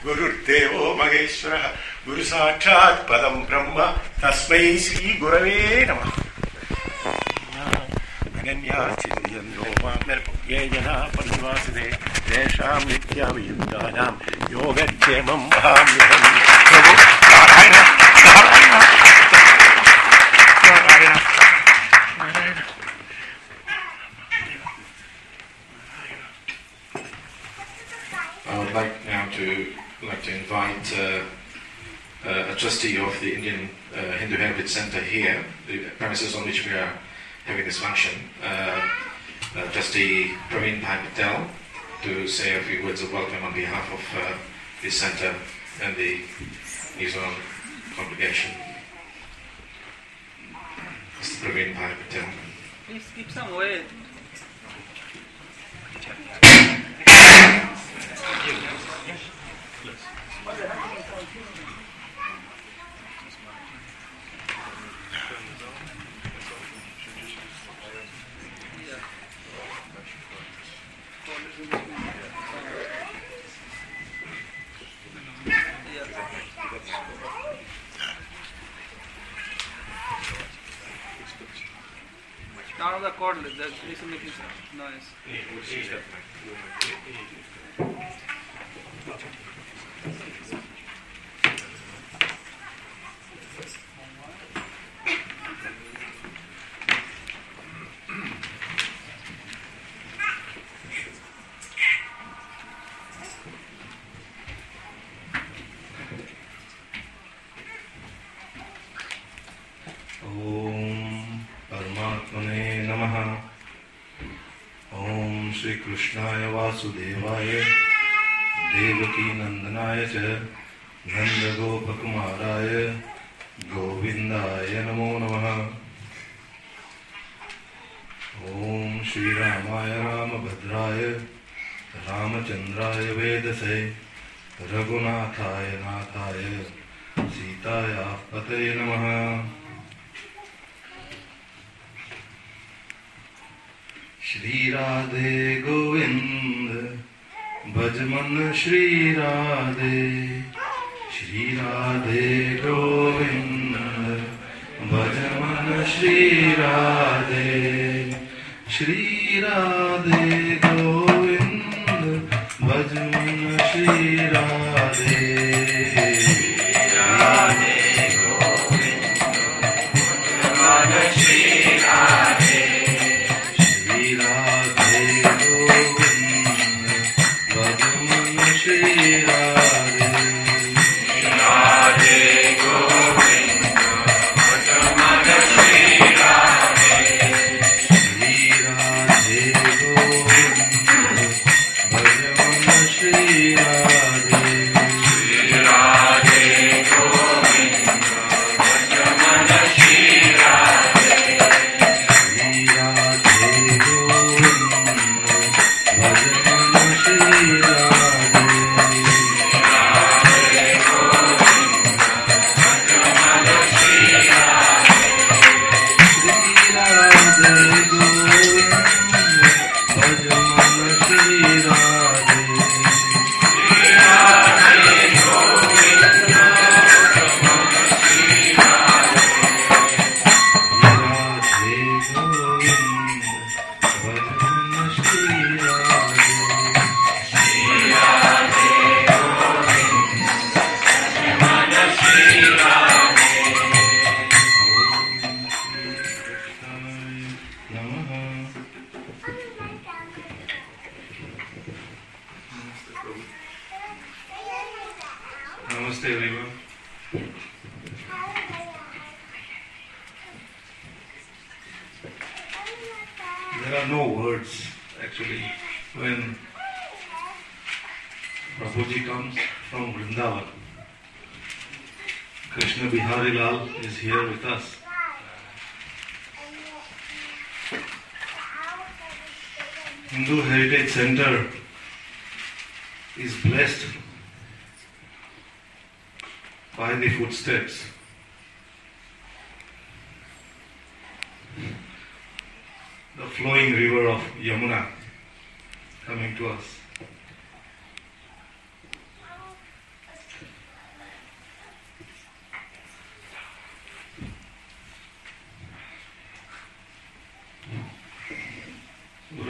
गुरुर्देवो महेश्वरः गुरु साक्षात् पदं ब्रह्म तस्मै श्री गुरवे नमः। अनन्या चिन्तयन्तो मां ये जनाः परिवासिते तेषां नित्याभियुक्तानां योगक्षेमं वहाम्यहं। प्रभु Narayan Narayan Narayan Narayan. I would like now to invite a trustee of the Indian Hindu Heritage Center here, the premises on which we are having this function, Trustee Praveen Bhai Patel, to say a few words of welcome on behalf of the center and the New Zealand congregation. Mr. Praveen Bhai Patel. Please keep some weight. Down on the cordless, that is making noise. कृष्णाय वासुदेवाय देवकी नंदनाय च नंदगोपकुमाराय गोविंदाय नमो नमः। ओम श्री रामाय रामभद्राय रामचंद्राय वेदसे रघुनाथाय नाथाय सीताया पतये नमः। श्री राधे गोविंद भजमन श्री राधे गोविंद भजमन श्री राधे गोविंद भजमन Shri Radhe Namaste everyone. There are no words actually when Prabhuji comes from Vrindavan. Krishna Bihari Lal is here with us. Hindu Heritage Center is blessed by the footsteps the flowing river of Yamuna coming to us.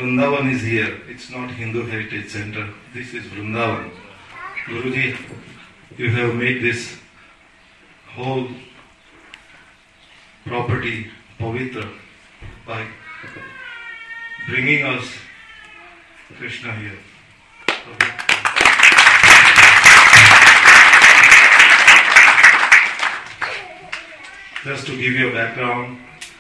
Vrindavan is here. It's not Hindu Heritage Center. This is Vrindavan. Guruji, you have made this whole property pavitra by bringing us Krishna here. Just to give you a background,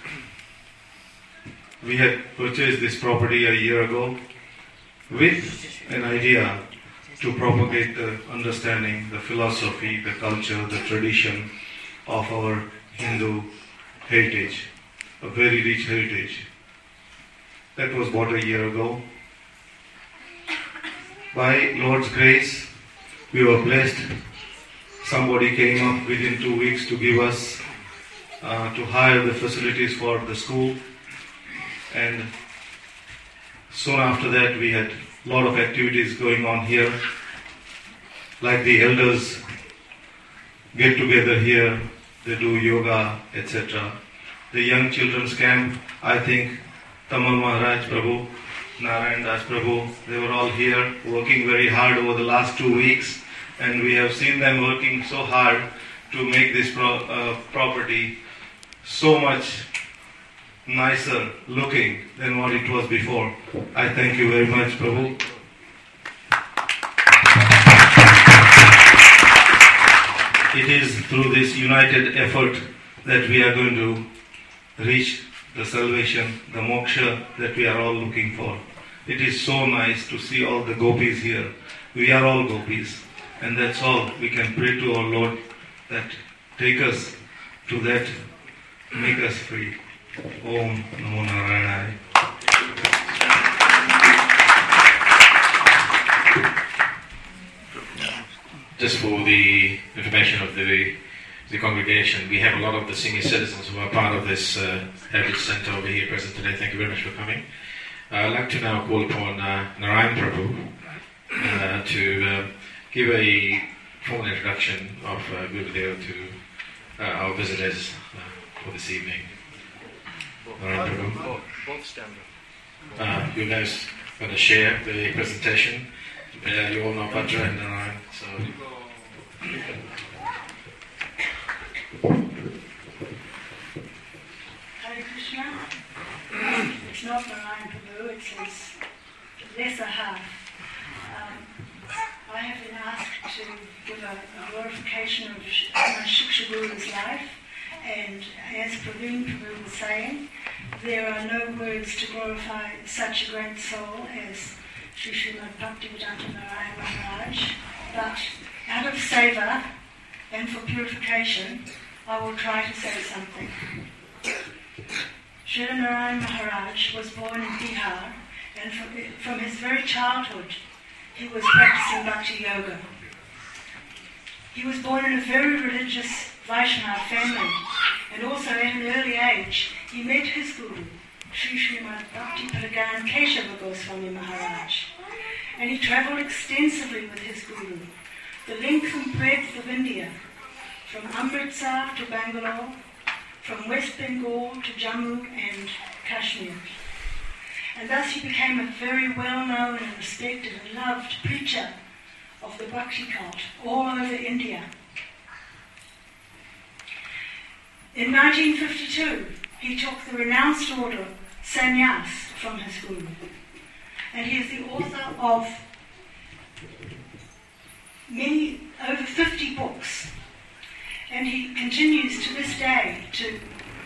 we had purchased this property a year ago with an idea to propagate the understanding, the philosophy, the culture, the tradition of our Hindu heritage, a very rich heritage. That was bought a year ago. By Lord's grace, we were blessed. Somebody came up within 2 weeks to give us, to hire the facilities for the school. And soon after that, we had a lot of activities going on here, like the elders get together here, they do yoga, etc. The young children's camp, I think Tamal Maharaj Prabhu, Narayan Das Prabhu, they were all here working very hard over the last 2 weeks, and we have seen them working so hard to make this property so much nicer looking than what it was before. I thank you very much, Prabhu. It is through this united effort that we are going to reach the salvation, the moksha that we are all looking for. It is so nice to see all the gopis here. We are all gopis, and that's all we can pray to our Lord, that take us to that, make us free. Om Namo Narayana. Just for the information of the congregation, we have a lot of the senior citizens who are part of this Heritage Center over here present today. Thank you very much for coming. I'd like to now call upon Narayan Prabhu to give a formal introduction of Gurudev to our visitors for this evening. Narayan Prabhu. Both stand up. You guys going to share the presentation. You all know Bhadra and Narayan, so... Hare Krishna. It's not Narayan Prabhu, it's his lesser half. I have been asked to give a glorification of my Shiksha Guru's life, and as Praveen Prabhu was saying, there are no words to glorify such a great soul as Sri Srimad Bhaktivedanta Narayana Maharaj, but out of seva and for purification, I will try to say something. Srila Narayana Maharaj was born in Bihar, and from his very childhood he was practicing Bhakti Yoga. He was born in a very religious Vaishnava family, and also at an early age he met his guru, Sri Srimad Bhakti Pragan Keshava Goswami Maharaj, and he travelled extensively with his guru, the length and breadth of India, from Amritsar to Bangalore, from West Bengal to Jammu and Kashmir. And thus he became a very well-known and respected and loved preacher of the Bhakti cult all over India. In 1952, he took the renounced order Sannyas from his guru, and he is the author of over 50 books, and he continues to this day to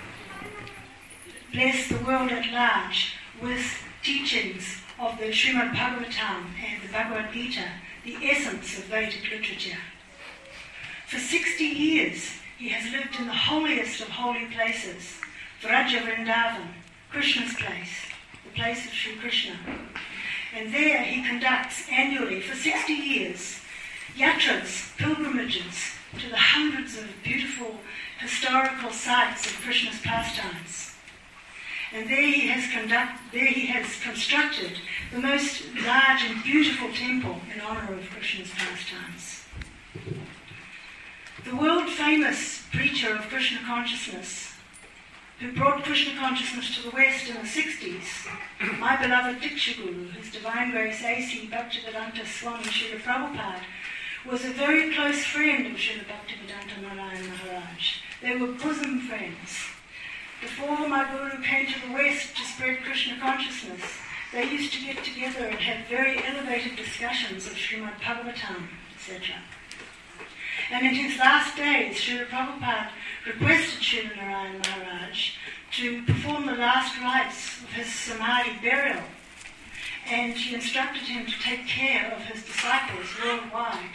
bless the world at large with teachings of the Srimad Bhagavatam and the Bhagavad Gita, the essence of Vedic literature. For 60 years he has lived in the holiest of holy places, Vraja Vrindavan, Krishna's place, the place of Sri Krishna. And there he conducts annually for 60 years yatras, pilgrimages to the hundreds of beautiful historical sites of Krishna's pastimes. And there he has constructed the most large and beautiful temple in honour of Krishna's pastimes. The world-famous preacher of Krishna consciousness, who brought Krishna consciousness to the West in the 60s, my beloved Diksha Guru, His Divine Grace A.C. Bhaktivedanta Swami Srila Prabhupada, was a very close friend of Srila Bhaktivedanta Narayana Maharaj. They were bosom friends. Before my Guru came to the West to spread Krishna consciousness, they used to get together and have very elevated discussions of Srimad Bhagavatam, etc. And in his last days, Srila Prabhupada requested Srila Narayana Maharaj to perform the last rites of his Samadhi burial, and he instructed him to take care of his disciples worldwide.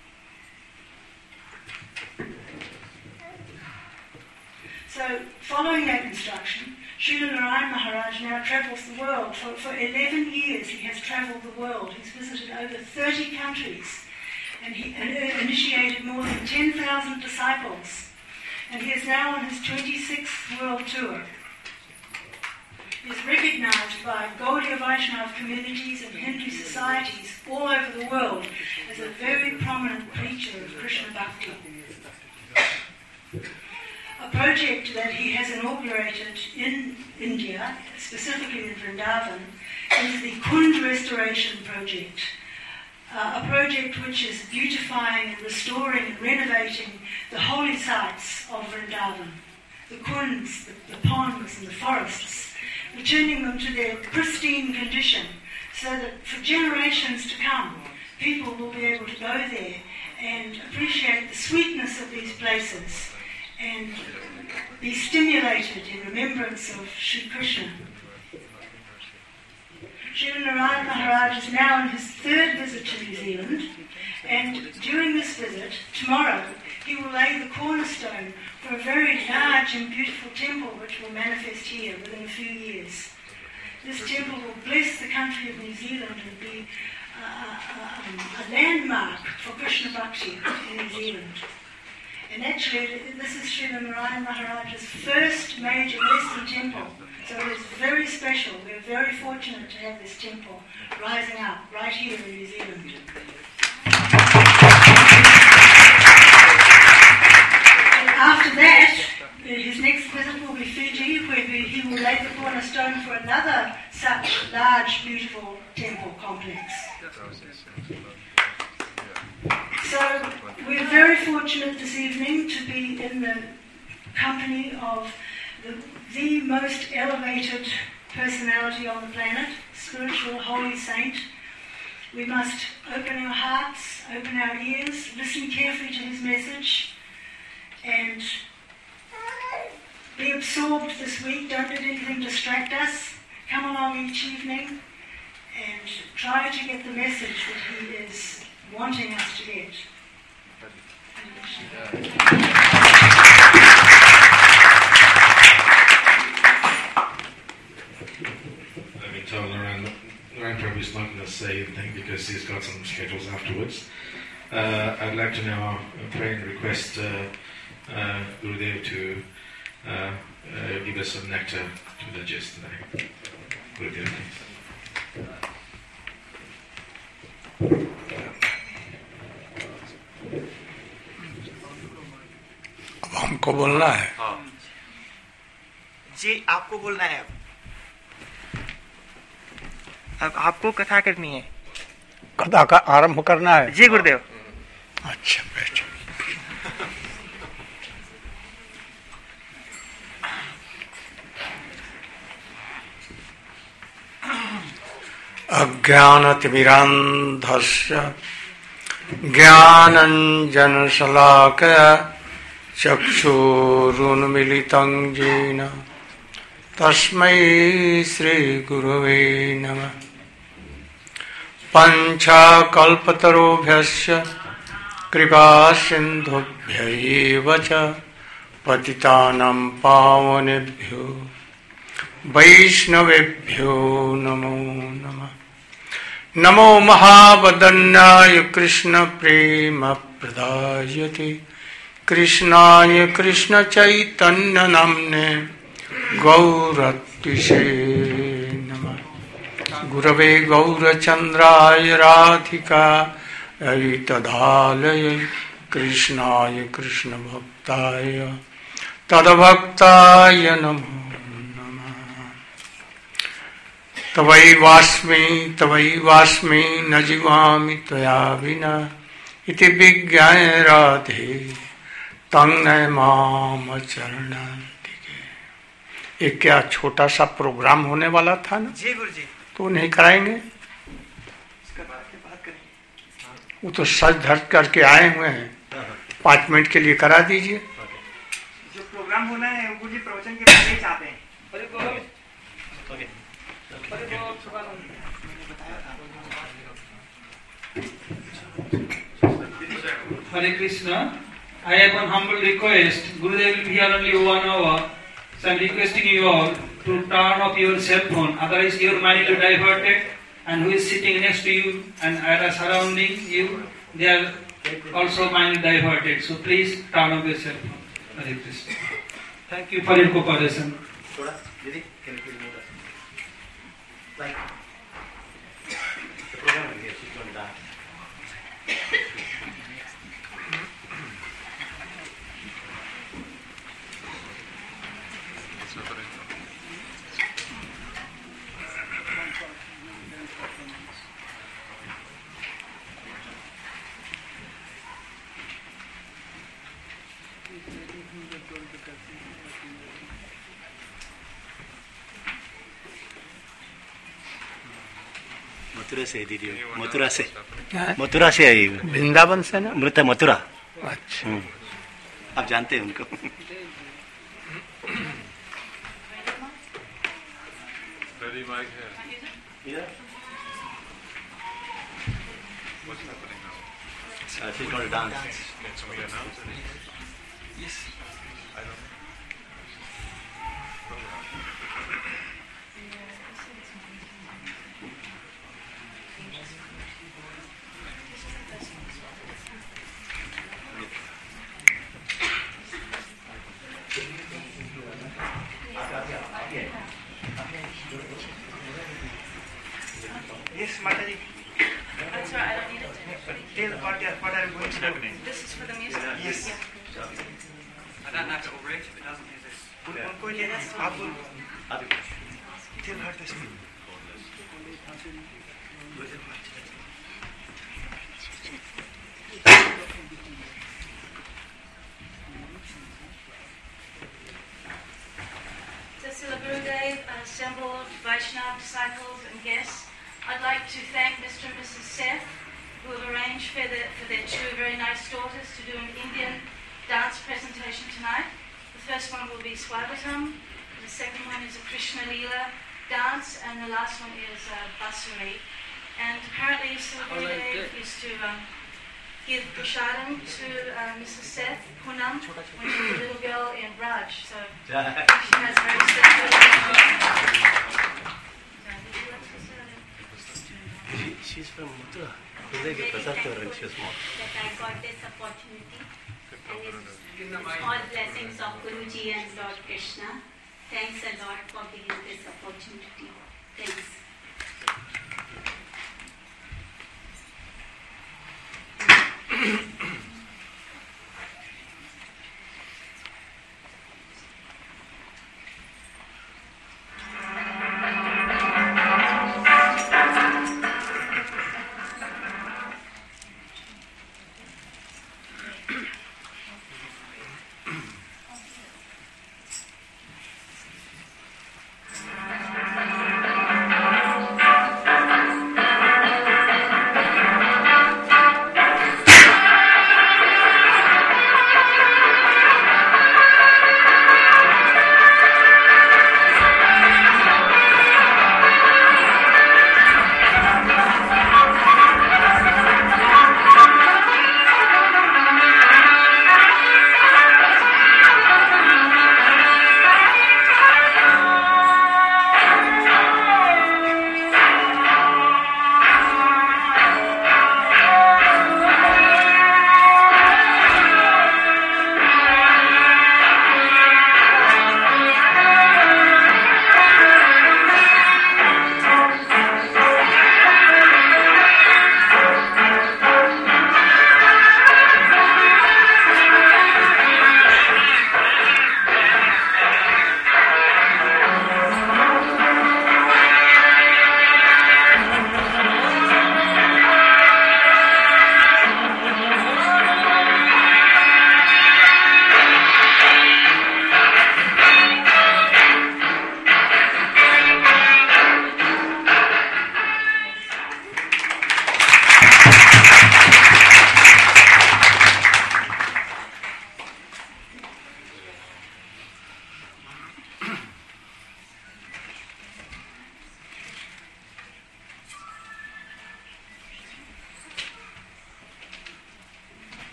So, following that instruction, Srila Narayana Maharaj now travels the world. For 11 years he has travelled the world. He's visited over 30 countries, and he initiated more than 10,000 disciples. And he is now on his 26th world tour. He is recognized by Gaudiya Vaishnava communities and Hindu societies all over the world as a very prominent preacher of Krishna Bhakti. A project that he has inaugurated in India, specifically in Vrindavan, is the Kund Restoration Project. A project which is beautifying and restoring and renovating the holy sites of Vrindavan, the kunds, the ponds and the forests, returning them to their pristine condition so that for generations to come, people will be able to go there and appreciate the sweetness of these places and be stimulated in remembrance of Sri Krishna. Srila Narayana Maharaj is now on his third visit to New Zealand, and during this visit, tomorrow, he will lay the cornerstone for a very large and beautiful temple which will manifest here within a few years. This temple will bless the country of New Zealand and be a landmark for Krishna Bhakti in New Zealand. And actually, this is Srila Narayana Maharaj's first major Western temple. So it's very special. We're very fortunate to have this temple rising up right here in New Zealand. And after that, his next visit will be Fiji, where he will lay the cornerstone for another such large, beautiful temple complex. So we're very fortunate this evening to be in the company of the most elevated personality on the planet, spiritual holy saint. We must open our hearts, open our ears, listen carefully to his message, and be absorbed this week. Don't let anything distract us. Come along each evening and try to get the message that he is wanting us to get. I've been told Narayan Prabhu is not going to say anything because he's got some schedules afterwards. I'd like to now pray and request Gurudev to give us some nectar to digest tonight. Gurudev, please. अब हमको बोलना है जी, आपको बोलना है। अब आपको कथा करनी है। कथा का आरंभ करना है। जी गुरुदेव। अच्छा बैठो। अज्ञानतिमिरान्धस्य ज्ञानञ्जनशलाकया चक्षुरुन्मीलितं येन तस्मै श्रीगुरवे नमः। पञ्चाकल्पतरुभ्यश्च कृपासिन्धुभ्यैव च पतितानां पावनेभ्यो वैष्णवेभ्यो नमो नमः। नमो महावदन्याय कृष्ण प्रेम प्रदायते कृष्णाय कृष्ण चैतन्य नाम्ने गौरतिसे नमः। गुरवे गौरचन्द्राय राधिकायै तदालये कृष्णाय कृष्ण भक्ताय तद्भक्ताय नमो नमः। तवैवास्मि न जीवामि त्वया विना इति विज्ञाय राधे तंगय माम चरणान्तिके। एक क्या छोटा सा प्रोग्राम होने वाला था ना जी गुरु जी, तो नहीं कराएंगे? इसका बात करेंगे। वो तो सज धज करके आए हुए हैं, 5 मिनट के लिए करा दीजिए। जो प्रोग्राम होना है गुरु जी प्रवचन के पहले ही चाहते हैं। Hare Krishna. I have one humble request. Gurudev will be here only 1 hour. So I am requesting you all to turn off your cell phone. Otherwise your mind will be diverted. And who is sitting next to you and are surrounding you, they are also mind diverted. So please turn off your cell phone. Hare Krishna. Thank you for your cooperation. Mathura से दीदी, मथुरा से आई, वृंदावन से ना? मथुरा। अच्छा, आप जानते हैं उनको? She's going to dance. Yes, Mataji. That's right, I don't need it. Tell what I'm going to do. This is for the music? Yes. Yeah. I don't have to overreach if it doesn't use this. उनको ये आप tell her this. So Srila Gurudev, assembled Vaishnava disciples and guests, I'd like to thank Mr. and Mrs. Seth, who have arranged for their 2 very nice daughters to do an Indian dance presentation tonight. The first one will be Swagatam, the second one is a Krishna Leela dance, and the last one is Basuri. And apparently Srila Gurudev is to give prasadam to Mrs. Seth Punam when she was a little girl in Raj. So she has very special. She's from Mathura. That I got this opportunity, and it's all blessings of Guruji and Lord Krishna. Thanks a lot for giving this opportunity. Thanks.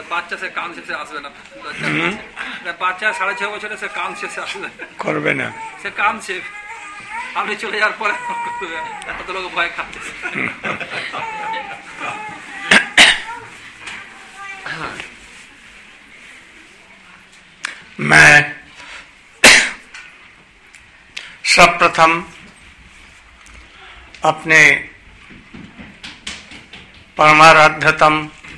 বাচ্চা সে কাম শেষে আসবে না, বাচ্চা 6.5 বছরে সে কাম শেষে আসবে করবে না, সে কাম শেষ। আপনি চলে যাওয়ার পরে কত লোক ভয় খাচ্ছে। मैं सर्वप्रथम अपने परमाराध्यतम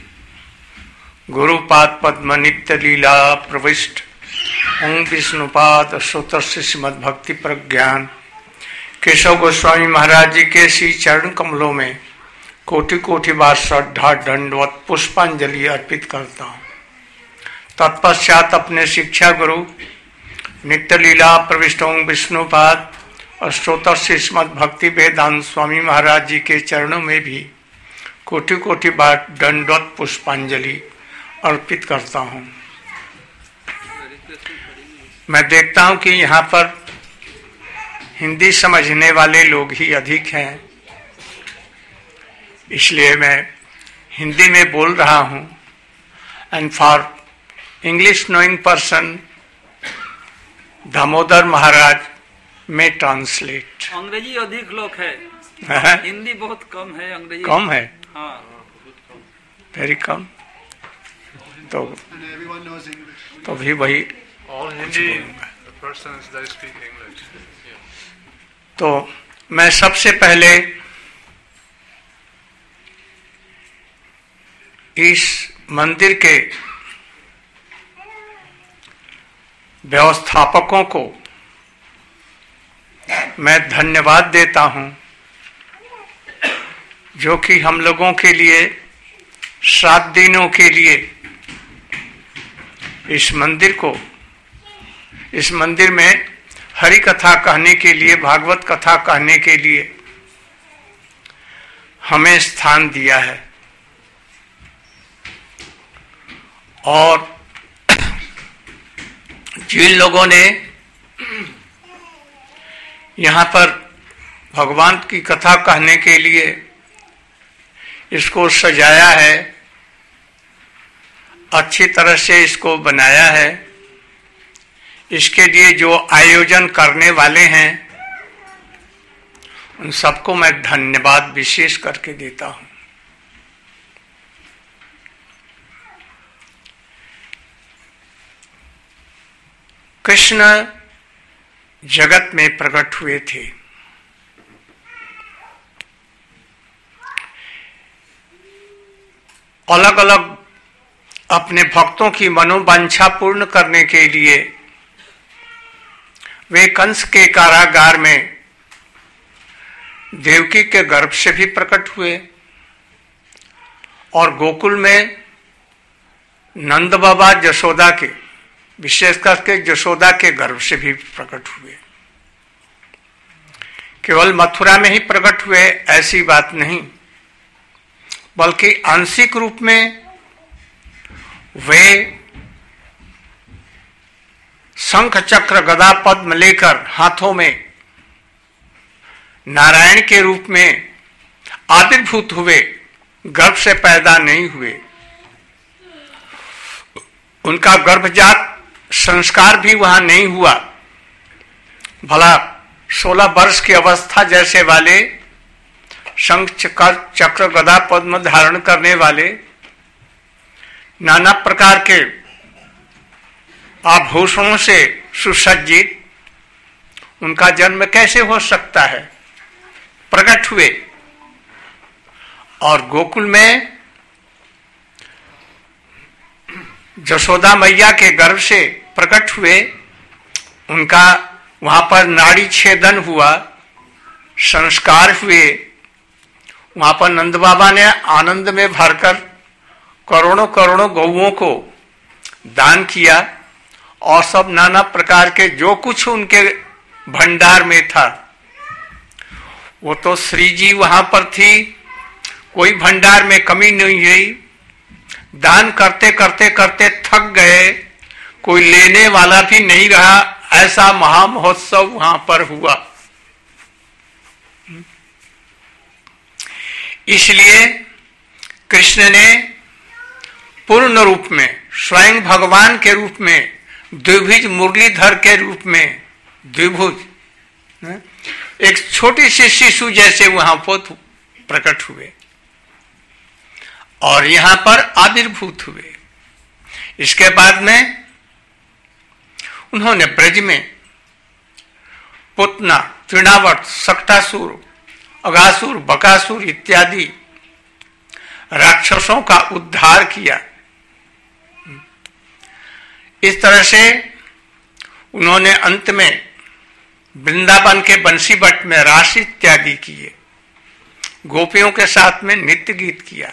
गुरुपाद पद्म नित्य लीला प्रविष्ट ओं विष्णुपाद अष्टोत्तर श्रीमद भक्ति प्रज्ञान केशव गोस्वामी महाराज जी के श्री चरण कमलों में कोटि कोटि बार श्रद्धा दंडवत पुष्पांजलि अर्पित करता हूँ। तत्पश्चात अपने शिक्षा गुरु नित्य लीला प्रविष्ट ओं विष्णुपाद अष्टोत्तर श्रीमद भक्ति वेदांत स्वामी महाराज जी के चरणों में भी कोटि कोटि बार दंडवत पुष्पांजलि अर्पित करता हूँ। मैं देखता हूँ कि यहाँ पर हिंदी समझने वाले लोग ही अधिक हैं, इसलिए मैं हिंदी में बोल रहा हूँ। And for English knowing person Damodar Maharaj may translate. अंग्रेजी अधिक लोग है, हिंदी बहुत कम है, अंग्रेजी कम है, हाँ वेरी कम। तो भी वही तो मैं सबसे पहले इस मंदिर के व्यवस्थापकों को मैं धन्यवाद देता हूं, जो कि हम लोगों के लिए 7 दिनों के लिए इस मंदिर में हरि कथा कहने के लिए, भागवत कथा कहने के लिए हमें स्थान दिया है। और जिन लोगों ने यहाँ पर भगवान की कथा कहने के लिए इसको सजाया है, अच्छी तरह से इसको बनाया है, इसके लिए जो आयोजन करने वाले हैं उन सबको मैं धन्यवाद विशेष करके देता हूं। कृष्ण जगत में प्रकट हुए थे। अलग अलग अपने भक्तों की मनोवांछा पूर्ण करने के लिए वे कंस के कारागार में देवकी के गर्भ से भी प्रकट हुए और गोकुल में नंद बाबा यशोदा के, विशेष करके यशोदा के गर्भ से भी प्रकट हुए। केवल मथुरा में ही प्रकट हुए ऐसी बात नहीं, बल्कि आंशिक रूप में वे शंख चक्र गदा पद्म लेकर हाथों में नारायण के रूप में आविर्भूत हुए, गर्भ से पैदा नहीं हुए। उनका गर्भजात संस्कार भी वहां नहीं हुआ। भला 16 वर्ष की अवस्था जैसे वाले शंख चक्र गदा पद्म धारण करने वाले, नाना प्रकार के आभूषणों से सुसज्जित, उनका जन्म कैसे हो सकता है? प्रकट हुए और गोकुल में यशोदा मैया के गर्भ से प्रकट हुए। उनका वहां पर नाड़ी छेदन हुआ, संस्कार हुए। वहां पर नंद बाबा ने आनंद में भरकर करोड़ों करोड़ों गौओं को दान किया और सब नाना प्रकार के जो कुछ उनके भंडार में था वो तो श्री जी वहां पर थी, कोई भंडार में कमी नहीं हुई। दान करते करते करते थक गए, कोई लेने वाला भी नहीं रहा, ऐसा महामहोत्सव वहां पर हुआ। इसलिए कृष्ण ने पूर्ण रूप में, स्वयं भगवान के रूप में, द्विभुज मुरलीधर के रूप में, द्विभुज एक छोटी सी शिशु जैसे वहां प्रकट हुए और यहां पर आविर्भूत हुए। इसके बाद में उन्होंने ब्रज में पुतना, तृणावर्त, सक्टासुर, अगासुर, बकासुर इत्यादि राक्षसों का उद्धार किया। इस तरह से उन्होंने अंत में वृंदावन के बंसीबट में रास इत्यादि किए, गोपियों के साथ में नित्य गीत किया,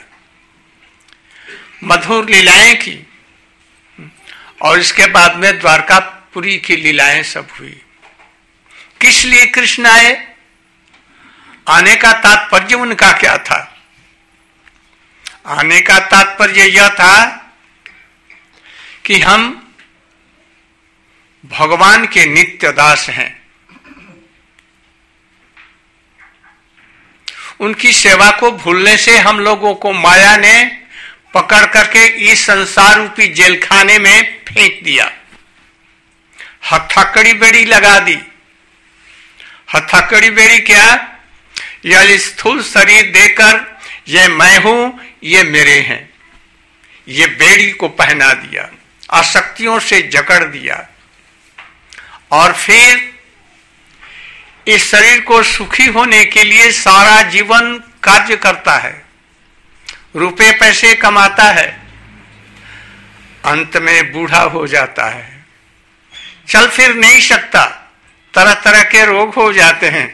मधुर लीलाएं की और इसके बाद में द्वारकापुरी की लीलाएं सब हुई। किस लिए कृष्ण आए? आने का तात्पर्य उनका क्या था? आने का तात्पर्य यह था कि हम भगवान के नित्य दास हैं, उनकी सेवा को भूलने से हम लोगों को माया ने पकड़ करके इस संसार रूपी जेलखाने में फेंक दिया, हथकड़ी बेड़ी लगा दी। हथकड़ी बेड़ी क्या? यह स्थूल शरीर देकर ये मैं हूं, ये मेरे हैं, ये बेड़ी को पहना दिया, आसक्तियों से जकड़ दिया और फिर इस शरीर को सुखी होने के लिए सारा जीवन कार्य करता है, रुपए पैसे कमाता है, अंत में बूढ़ा हो जाता है, चल फिर नहीं सकता, तरह तरह के रोग हो जाते हैं,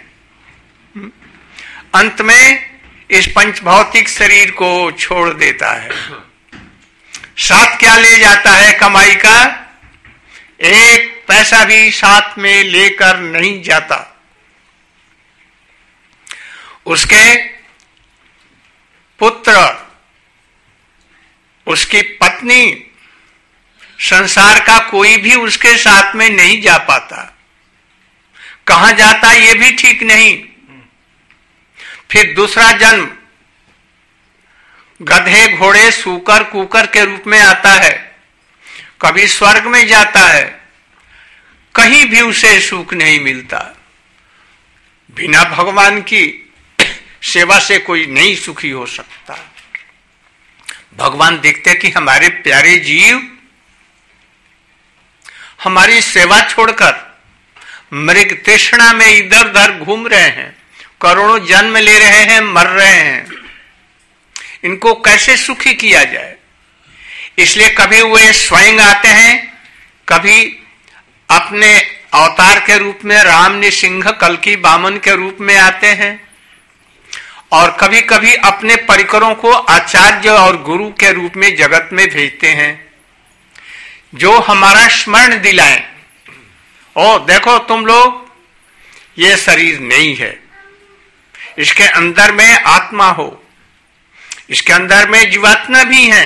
अंत में इस पंचभौतिक शरीर को छोड़ देता है। साथ क्या ले जाता है कमाई का? एक पैसा भी साथ में लेकर नहीं जाता। उसके पुत्र, उसकी पत्नी, संसार का कोई भी उसके साथ में नहीं जा पाता। कहां जाता ये भी ठीक नहीं। फिर दूसरा जन्म गधे, घोड़े, सूकर, कुकर के रूप में आता है, कभी स्वर्ग में जाता है, कहीं भी उसे सुख नहीं मिलता। बिना भगवान की सेवा से कोई नहीं सुखी हो सकता। भगवान देखते कि हमारे प्यारे जीव हमारी सेवा छोड़कर मृग तृष्णा में इधर उधर घूम रहे हैं, करोड़ों जन्म ले रहे हैं, मर रहे हैं, इनको कैसे सुखी किया जाए? इसलिए कभी वे स्वयं आते हैं, कभी अपने अवतार के रूप में राम नृसिंह, कल्कि वामन के रूप में आते हैं और कभी कभी अपने परिकरों को आचार्य और गुरु के रूप में जगत में भेजते हैं, जो हमारा स्मरण दिलाएं, ओ देखो तुम लोग, ये शरीर नहीं है, इसके अंदर में आत्मा हो, इसके अंदर में जीवात्मा भी है,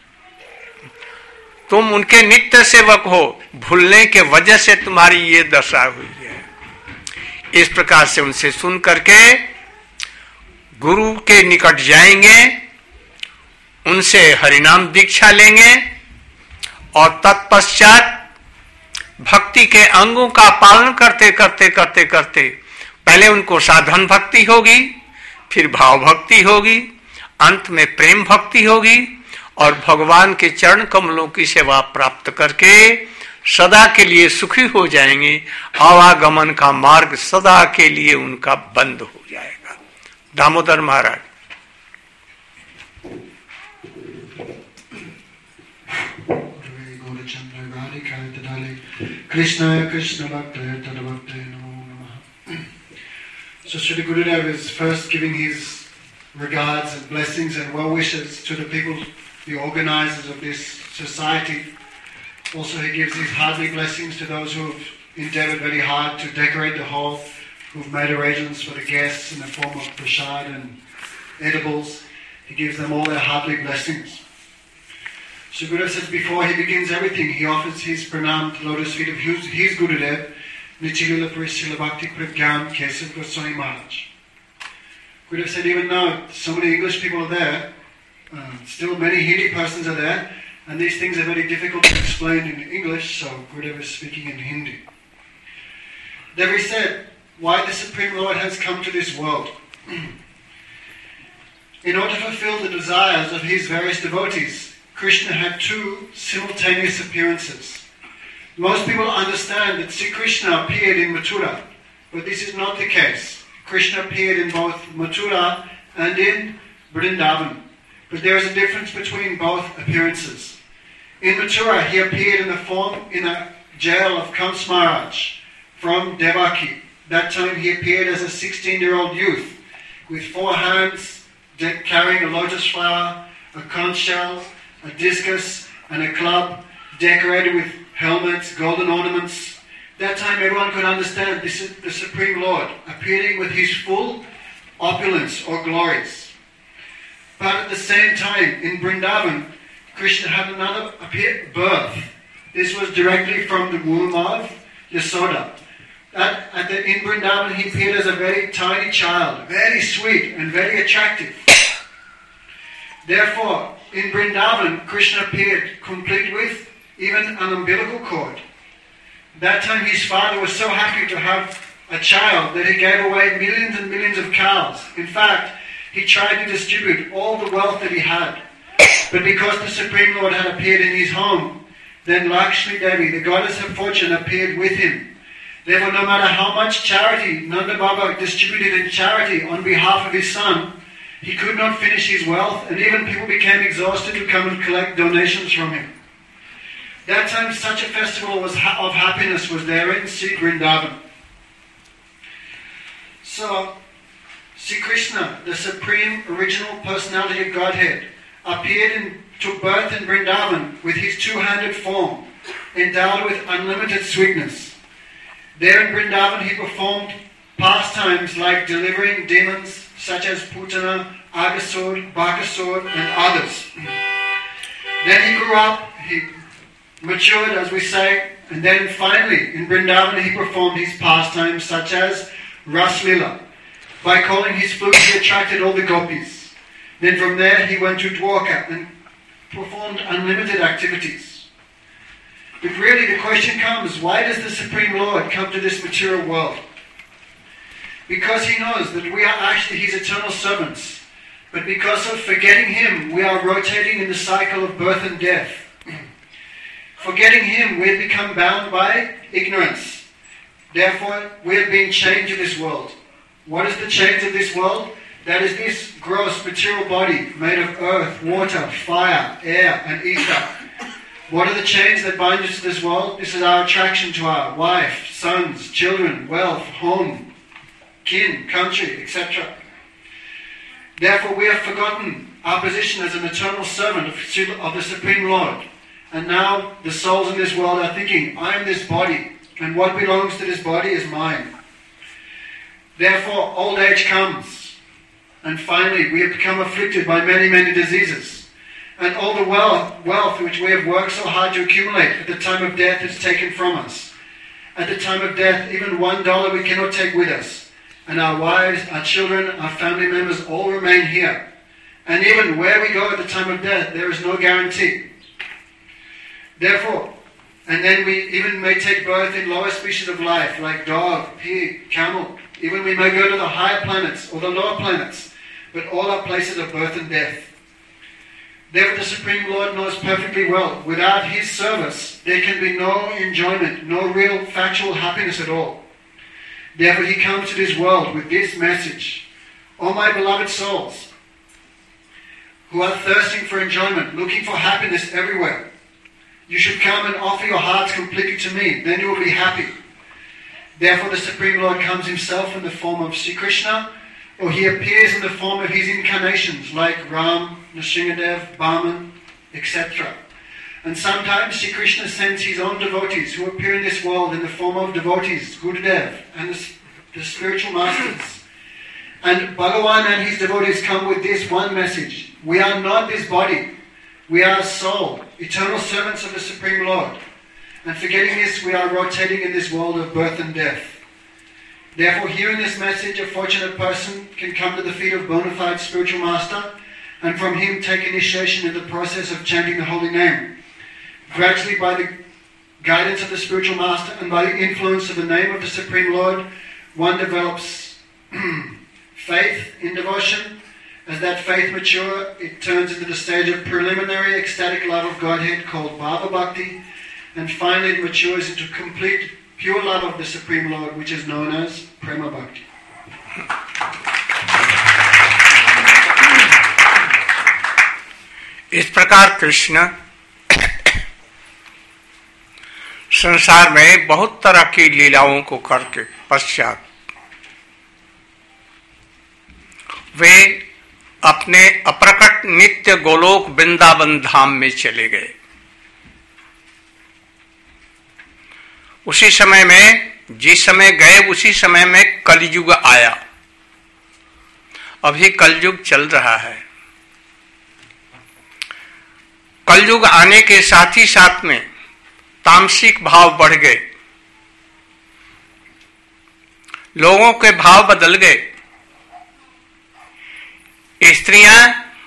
तुम उनके नित्य सेवक हो, भूलने के वजह से तुम्हारी ये दशा हुई है। इस प्रकार से उनसे सुन करके गुरु के निकट जाएंगे, उनसे हरिनाम दीक्षा लेंगे और तत्पश्चात भक्ति के अंगों का पालन करते करते करते करते पहले उनको साधन भक्ति होगी, फिर भाव भक्ति होगी, अंत में प्रेम भक्ति होगी और भगवान के चरण कमलों की सेवा प्राप्त करके सदा के लिए सुखी हो जाएंगे। आवागमन का मार्ग सदा के लिए उनका बंद हो जाएगा। दामोदर महाराज। Krishna Krishna Bhaktaya Tada Bhaktaya Namo Namaha. So Sri Gurudev is first giving his regards and blessings and well wishes to the people, the organizers of this society. Also he gives his hearty blessings to those who have endeavored very hard to decorate the hall, who've made arrangements for the guests in the form of prasad and edibles. He gives them all their hearty blessings. So Gurudev says before he begins everything, he offers his pranam to lotus feet of his Gurudev, Nichilila Parishila Bhakti Pragyan Kesav Goswami Maharaj. Gurudev said even though so many English people are there, Still many Hindi persons are there, and these things are very difficult to explain in English, so Gurudev is speaking in Hindi. Devi said, why the Supreme Lord has come to this world. In order to fulfill the desires of his various devotees, Krishna had 2 simultaneous appearances. Most people understand that Sri Krishna appeared in Mathura, but this is not the case. Krishna appeared in both Mathura and in Vrindavan. But there is a difference between both appearances. In Mathura, he appeared in a jail of Kams Maharaj from Devaki. That time he appeared as a 16-year-old youth with 4 hands carrying a lotus flower, a conch shell, a discus and a club decorated with helmets, golden ornaments. That time everyone could understand this is the Supreme Lord appearing with his full opulence or glories. But at the same time, in Vrindavan, Krishna had another birth. This was directly from the womb of Yasoda. In Vrindavan, he appeared as a very tiny child, very sweet and very attractive. Therefore, in Vrindavan, Krishna appeared complete with even an umbilical cord. That time his father was so happy to have a child that he gave away millions and millions of cows. In fact, he tried to distribute all the wealth that he had. But because the Supreme Lord had appeared in his home, then Lakshmi Devi, the goddess of fortune, appeared with him. Therefore, no matter how much charity Nanda Baba distributed in charity on behalf of his son, he could not finish his wealth, and even people became exhausted to come and collect donations from him. That time such a festival of happiness was there in Sri Vrindavan. So, Sri Krishna, the Supreme Original Personality of Godhead, took birth in Vrindavan with his 2-handed form, endowed with unlimited sweetness. There in Vrindavan he performed pastimes like delivering demons such as Putana, Agasur, Bakasur and others. Then he grew up, he matured as we say, and then finally in Vrindavan he performed his pastimes such as Ras Lila. By calling his flute he attracted all the gopis. Then from there he went to Dwarka and performed unlimited activities. But really the question comes, why does the Supreme Lord come to this material world? Because he knows that we are actually his eternal servants. But because of forgetting him, we are rotating in the cycle of birth and death. Forgetting him, we have become bound by ignorance. Therefore, we have been chained to this world. What is the chains of this world? That is this gross material body made of earth, water, fire, air and ether. What are the chains that bind us to this world? This is our attraction to our wife, sons, children, wealth, home, kin, country, etc. Therefore we have forgotten our position as an eternal servant of the Supreme Lord. And now the souls in this world are thinking, I am this body, and what belongs to this body is mine. Therefore old age comes, and finally we have become afflicted by many, many diseases. And all the wealth which we have worked so hard to accumulate at the time of death is taken from us. At the time of death, even $1 we cannot take with us. And our wives, our children, our family members all remain here. And even where we go at the time of death, there is no guarantee. Therefore, and then we even may take birth in lower species of life, like dog, pig, camel. Even we may go to the higher planets or the lower planets. But all are places of birth and death. Therefore the Supreme Lord knows perfectly well, without his service, there can be no enjoyment, no real factual happiness at all. Therefore he comes to this world with this message. O my beloved souls, who are thirsting for enjoyment, looking for happiness everywhere, you should come and offer your hearts completely to me, then you will be happy. Therefore the Supreme Lord comes himself in the form of Sri Krishna, or he appears in the form of his incarnations like Ram, Nrsimhadev, Barman, etc. And sometimes Sri Krishna sends his own devotees who appear in this world in the form of devotees, Gurudev and the spiritual masters. And Bhagavan and his devotees come with this one message. We are not this body. We are a soul, eternal servants of the Supreme Lord. And forgetting this, we are rotating in this world of birth and death. Therefore, hearing this message, a fortunate person can come to the feet of bona fide spiritual master and from him take initiation in the process of chanting the holy name. Gradually, by the guidance of the spiritual master and by the influence of the name of the Supreme Lord, one develops faith in devotion. As that faith matures, it turns into the stage of preliminary ecstatic love of Godhead called Bhava Bhakti, and finally it matures into complete pure love of the Supreme Lord, which is known as Prema Bhakti. इस प्रकार कृष्ण संसार में बहुत तरह की लीलाओं को करके पश्चात वे अपने अप्रकट नित्य गोलोक वृंदावन धाम में चले गए। उसी समय में, जिस समय गए उसी समय में कलयुग आया। अभी कलयुग चल रहा है। कलयुग आने के साथ ही साथ में तामसिक भाव बढ़ गए, लोगों के भाव बदल गए। स्त्रियां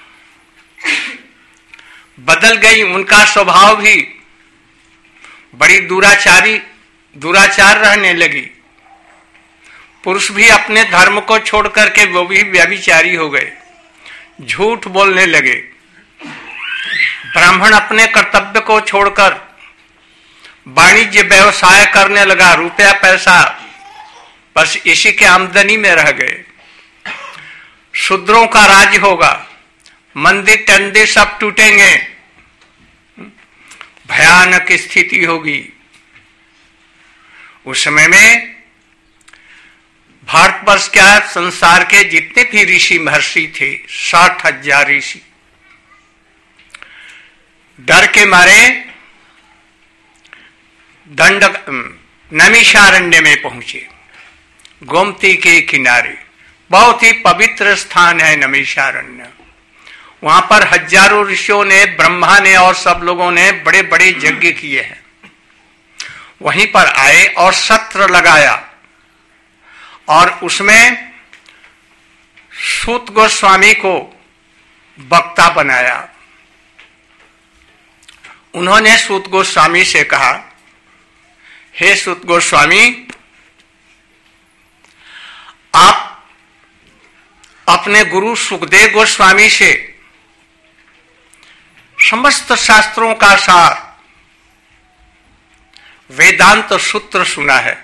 बदल गई, उनका स्वभाव भी बड़ी दुराचार रहने लगी। पुरुष भी अपने धर्म को छोड़ करके वो भी व्यभिचारी हो गए, झूठ बोलने लगे। ब्राह्मण अपने कर्तव्य को छोड़कर वाणिज्य व्यवसाय करने लगा, रुपया पैसा बस इसी के आमदनी में रह गए। शूद्रों का राज होगा, मंदिर टंदिर सब टूटेंगे, भयानक स्थिति होगी। उस समय में भारतवर्ष क्या, संसार के जितने भी ऋषि महर्षि थे, 60,000 ऋषि डर के मारे नैमिषारण्य में पहुंचे। गोमती के किनारे बहुत ही पवित्र स्थान है नैमिषारण्य। वहां पर हजारों ऋषियों ने, ब्रह्मा ने और सब लोगों ने बड़े बड़े यज्ञ किए हैं। वहीं पर आए और सत्र लगाया और उसमें सूत गोस्वामी को वक्ता बनाया। उन्होंने सूत गोस्वामी से कहा, हे सूत गोस्वामी, आप अपने गुरु सुखदेव गोस्वामी से समस्त शास्त्रों का सार वेदांत सूत्र सुना है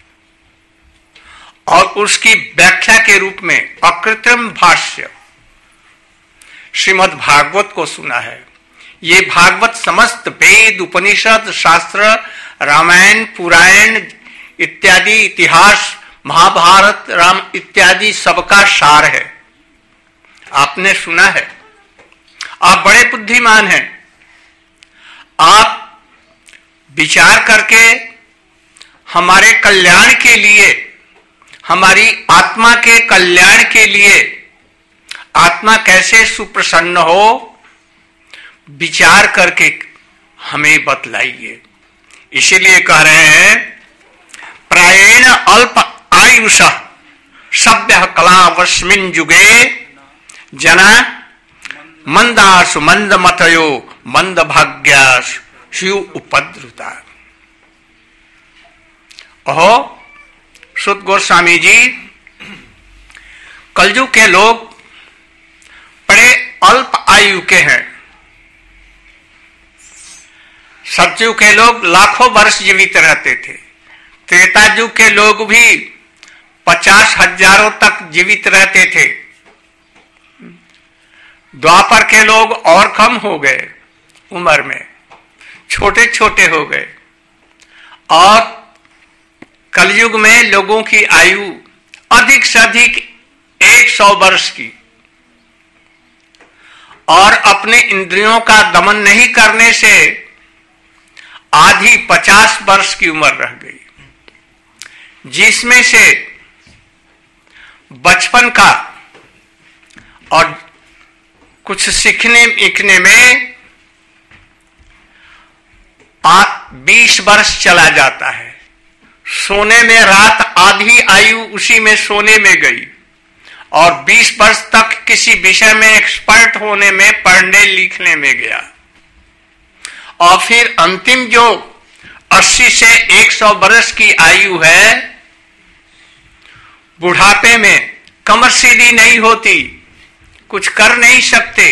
और उसकी व्याख्या के रूप में अकृत्रिम भाष्य श्रीमद् भागवत को सुना है। ये भागवत समस्त वेद, उपनिषद, शास्त्र, रामायण, पुराण इत्यादि, इतिहास, महाभारत, राम इत्यादि सबका सार है। आपने सुना है, आप बड़े बुद्धिमान हैं। आप विचार करके हमारे कल्याण के लिए, हमारी आत्मा के कल्याण के लिए, आत्मा कैसे सुप्रसन्न हो, विचार करके हमें बतलाइए। इसीलिए कह रहे हैं, प्रायेण अल्प आयुष सभ्य कलावस्मिन् युगे जना मंदासु मंद मतयो मंद भाग्यासु उपद्रुता। ओहो सुत गोस्वामी जी, कलयुग के लोग बड़े अल्प आयु के हैं। सतयुग के लोग लाखों वर्ष जीवित रहते थे। त्रेता युग के लोग भी 50,000 तक जीवित रहते थे। द्वापर के लोग और कम हो गए उम्र में, छोटे छोटे हो गए। और कलयुग में लोगों की आयु अधिक से अधिक 100 वर्ष की, और अपने इंद्रियों का दमन नहीं करने से आधी 50 वर्ष की उम्र रह गई, जिसमें से बचपन का और कुछ सीखने लिखने में 20 वर्ष चला जाता है। सोने में रात आधी आयु उसी में सोने में गई, और 20 वर्ष तक किसी विषय में एक्सपर्ट होने में, पढ़ने लिखने में गया, और फिर अंतिम जो 80 से 100 वर्ष की आयु है, बुढ़ापे में कमर सीधी नहीं होती, कुछ कर नहीं सकते,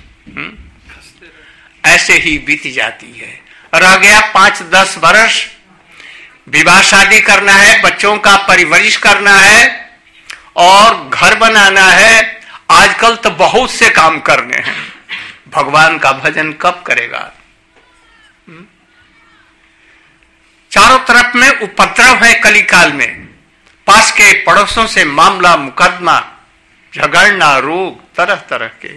ऐसे ही बीत जाती है। रह गया 5-10 वर्ष, विवाह शादी करना है, बच्चों का परवरिश करना है और घर बनाना है। आजकल तो बहुत से काम करने हैं, भगवान का भजन कब करेगा? चारों तरफ में उपद्रव है कलिकाल में, पास के पड़ोसों से मामला मुकदमा, झगड़ना, रोग तरह तरह के।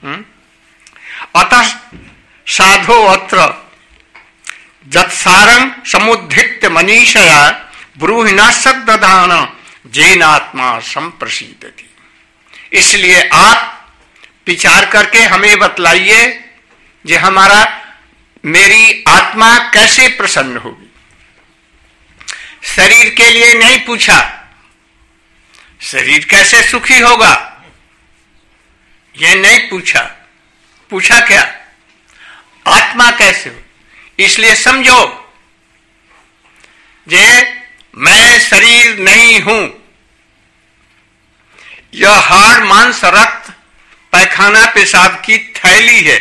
अतः साधो अत्र जत्सारं समुद्धित्य मनीषया ब्रूहिना सद्दधान जैनात्मा संप्रसीदति। इसलिए आप विचार करके हमें बतलाइए कि मेरी आत्मा कैसे प्रसन्न होगी। शरीर के लिए नहीं पूछा, शरीर कैसे सुखी होगा यह नहीं पूछा, पूछा क्या? आत्मा कैसे हो। इसलिए समझो जे मैं शरीर नहीं हूं, यह हाड़ मांस रक्त पैखाना पेशाब की थैली है,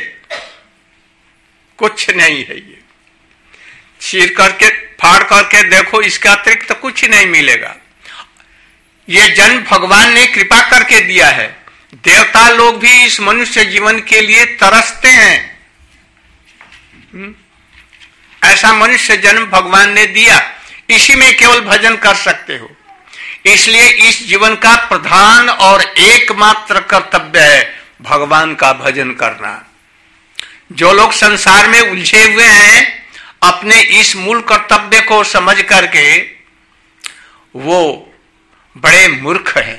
कुछ नहीं है। ये चीर करके फाड़ करके देखो, इसका अतिरिक्त तो कुछ नहीं मिलेगा। ये जन्म भगवान ने कृपा करके दिया है। देवता लोग भी इस मनुष्य जीवन के लिए तरसते हैं। ऐसा मनुष्य जन्म भगवान ने दिया, इसी में केवल भजन कर सकते हो। इसलिए इस जीवन का प्रधान और एकमात्र कर्तव्य है भगवान का भजन करना। जो लोग संसार में उलझे हुए हैं, अपने इस मूल कर्तव्य को समझ करके वो बड़े मूर्ख हैं।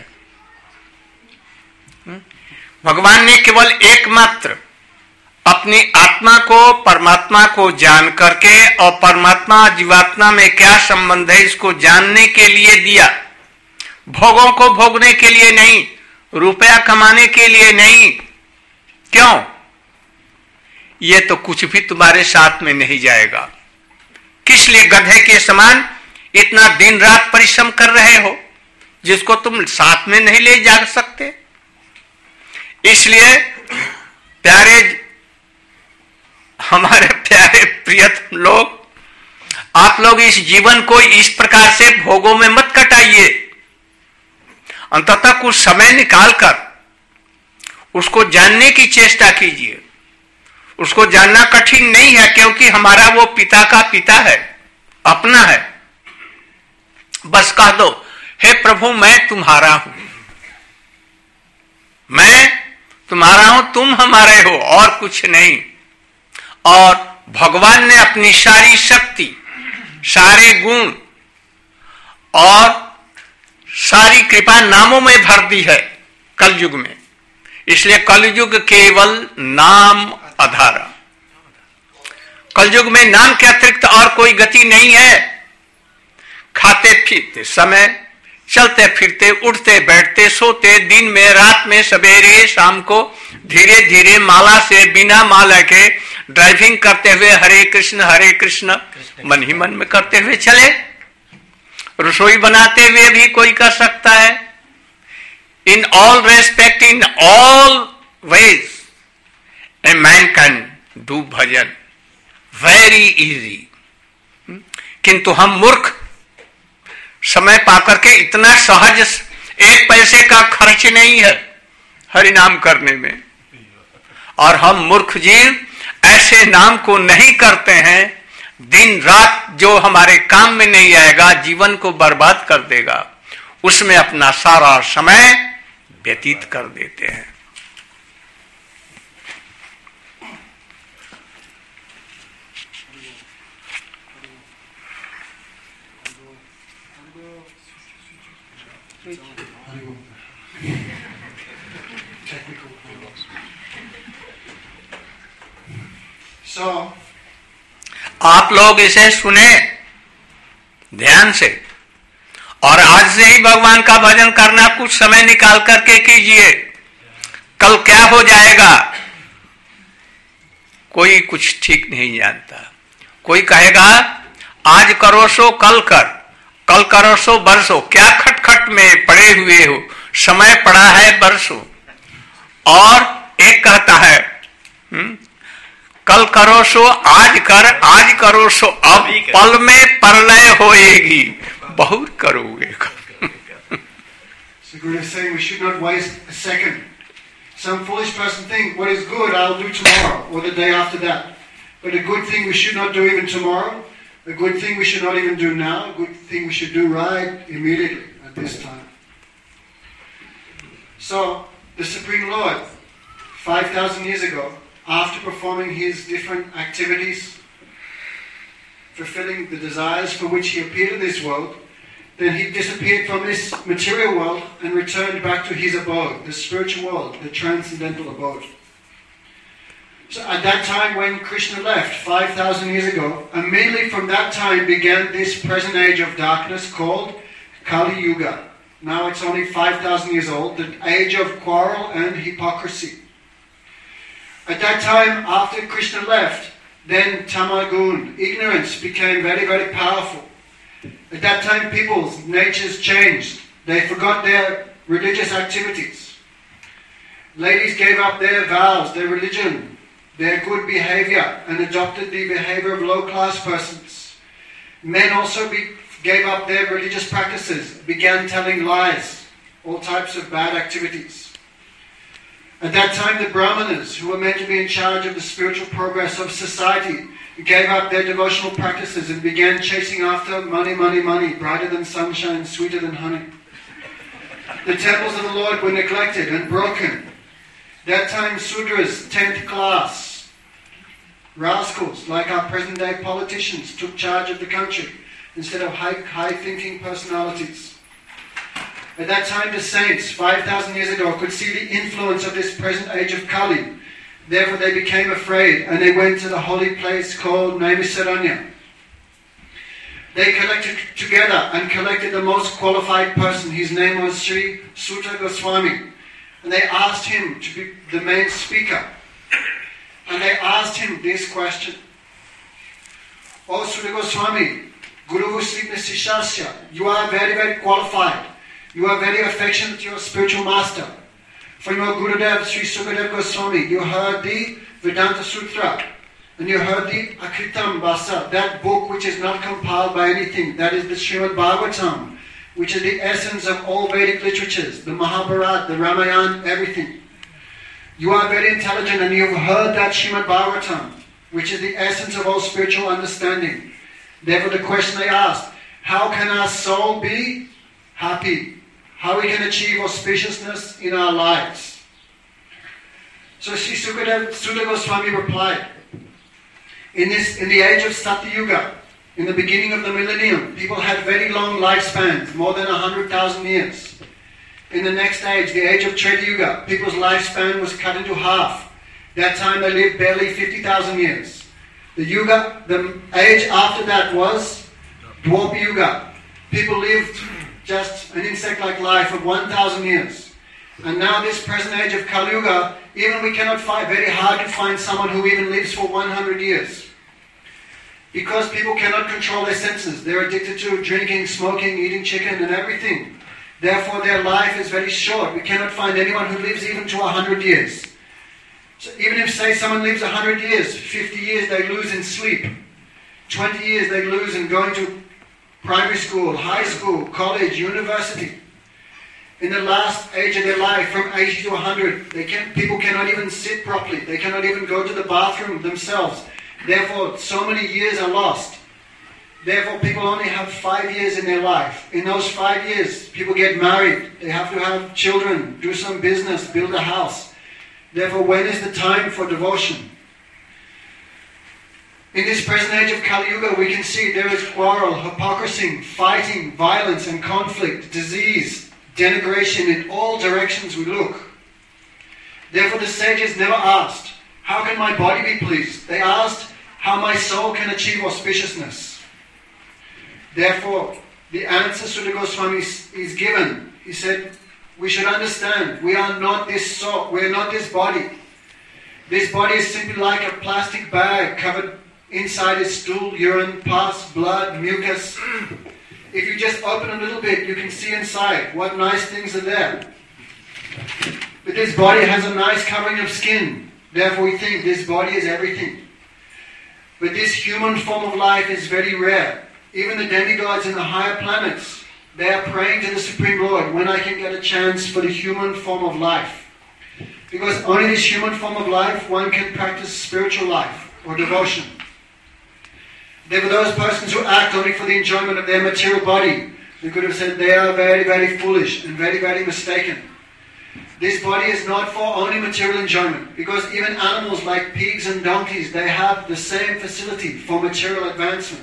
भगवान ने केवल एकमात्र अपनी आत्मा को, परमात्मा को जान करके, और परमात्मा जीवात्मा में क्या संबंध है इसको जानने के लिए दिया। भोगों को भोगने के लिए नहीं, रुपया कमाने के लिए नहीं। क्यों? ये तो कुछ भी तुम्हारे साथ में नहीं जाएगा। किस लिए गधे के समान इतना दिन रात परिश्रम कर रहे हो जिसको तुम साथ में नहीं ले जा सकते? इसलिए हमारे प्यारे प्रियतम लोग, आप लोग इस जीवन को इस प्रकार से भोगों में मत कटाइए। अंततः कुछ समय निकालकर उसको जानने की चेष्टा कीजिए। उसको जानना कठिन नहीं है, क्योंकि हमारा वो पिता का पिता है, अपना है। बस कह दो, हे प्रभु मैं तुम्हारा हूं, मैं तुम्हारा हूं, तुम हमारे हो, और कुछ नहीं। और भगवान ने अपनी सारी शक्ति, सारे गुण और सारी कृपा नामों में भर दी है कलयुग में। इसलिए कलयुग केवल नाम आधारा। कलयुग में नाम के अतिरिक्त और कोई गति नहीं है। खाते पीते समय, चलते फिरते, उठते बैठते, सोते, दिन में, रात में, सवेरे शाम को, धीरे धीरे माला से, बिना माला के ड्राइविंग करते हुए हरे कृष्ण मन ही मन में करते हुए चले। रसोई बनाते हुए भी कोई कर सकता है। In all respect, in all ways a man can do bhajan very easy. किंतु हम मूर्ख समय पाकर के इतना सहज, एक पैसे का खर्च नहीं है हरिनाम करने में, और हम मूर्ख जीव ऐसे नाम को नहीं करते हैं। दिन रात जो हमारे काम में नहीं आएगा, जीवन को बर्बाद कर देगा, उसमें अपना सारा समय व्यतीत कर देते हैं। आप लोग इसे सुने ध्यान से और आज से ही भगवान का भजन करना कुछ समय निकाल करके कीजिए। कल क्या हो जाएगा कोई कुछ ठीक नहीं जानता। कोई कहेगा आज करो सो कल कर, कल करो सो बरसो, क्या खटखट में पड़े हुए हो, समय पड़ा है बरसों। और एक कहता है कल करो सो आज कर, आज करो सो अब, पल में प्रलय होएगी, बहुत करोगे। So Guru is saying we should not waste a second. Some foolish person think what is good I'll do tomorrow or the day after that. But a good thing we should not do even tomorrow, a good thing we should not even do now, a good thing we should do right immediately at this time. So the Supreme Lord, 5,000 years ago, after performing his different activities, fulfilling the desires for which he appeared in this world, then he disappeared from this material world and returned back to his abode, the spiritual world, the transcendental abode. So at that time when Krishna left, 5,000 years ago, immediately from that time began this present age of darkness called Kali Yuga. Now it's only 5,000 years old, the age of quarrel and hypocrisy. At that time, after Krishna left, then tamagun, ignorance, became very, very powerful. At that time, people's natures changed. They forgot their religious activities. Ladies gave up their vows, their religion, their good behavior, and adopted the behavior of low-class persons. Men also gave up their religious practices, began telling lies, all types of bad activities. At that time, the Brahmanas, who were meant to be in charge of the spiritual progress of society, gave up their devotional practices and began chasing after money, money, money, brighter than sunshine, sweeter than honey. The temples of the Lord were neglected and broken. That time, Sudras, 10th class, rascals like our present-day politicians, took charge of the country instead of high-thinking personalities. At that time, the saints, 5,000 years ago, could see the influence of this present age of Kali. Therefore, they became afraid and they went to the holy place called Naimisaranya. They collected together and collected the most qualified person. His name was Sri Suta Goswami. And they asked him to be the main speaker. And they asked him this question. O Suta Goswami, Guru Sripna Sishasya, you are very, very qualified. You are very affectionate to your spiritual master. From your Gurudev, Sri Sukadev Goswami, you heard the Vedanta Sutra. And you heard the Akritam Vasa, that book which is not compiled by anything. That is the Srimad Bhagavatam, which is the essence of all Vedic literatures. The Mahabharata, the Ramayana, everything. You are very intelligent and you have heard that Srimad Bhagavatam, which is the essence of all spiritual understanding. Therefore the question they asked, how can our soul be happy? How we can achieve auspiciousness in our lives? So Sri Suta Goswami replied, in the age of Satyuga, in the beginning of the millennium, people had very long lifespans, more than 100,000 years. In the next age, the age of Treta Yuga, people's lifespan was cut into half. That time they lived barely 50,000 years. The age after that was Dwapara Yuga. People lived just an insect-like life of 1,000 years. And now this present age of Kali Yuga, even we cannot find, very hard to find someone who even lives for 100 years. Because people cannot control their senses. They're addicted to drinking, smoking, eating chicken and everything. Therefore their life is very short. We cannot find anyone who lives even to 100 years. So even if, say, someone lives 100 years, 50 years they lose in sleep. 20 years they lose in going to primary school, high school, college, university. In the last age of their life, from 80 to 100, people cannot even sit properly. They cannot even go to the bathroom themselves. Therefore, so many years are lost. Therefore, people only have 5 years in their life. In those 5 years, people get married. They have to have children, do some business, build a house. Therefore, when is the time for devotion? In this present age of Kali Yuga, we can see there is quarrel, hypocrisy, fighting, violence and conflict, disease, denigration in all directions we look. Therefore the sages never asked, how can my body be pleased? They asked, how my soul can achieve auspiciousness. Therefore, the answer Sutta Goswami is given. He said, we should understand, we are not this soul, we are not this body. This body is simply like a plastic bag covered inside its stool, urine, pus, blood, mucus. If you just open a little bit, you can see inside what nice things are there. But this body has a nice covering of skin. Therefore we think this body is everything. But this human form of life is very rare. Even the demigods in the higher planets, they are praying to the Supreme Lord, when I can get a chance for the human form of life. Because only this human form of life, one can practice spiritual life or devotion. There were those persons who act only for the enjoyment of their material body. We could have said they are very, very foolish and very, very mistaken. This body is not for only material enjoyment, because even animals like pigs and donkeys, they have the same facility for material advancement.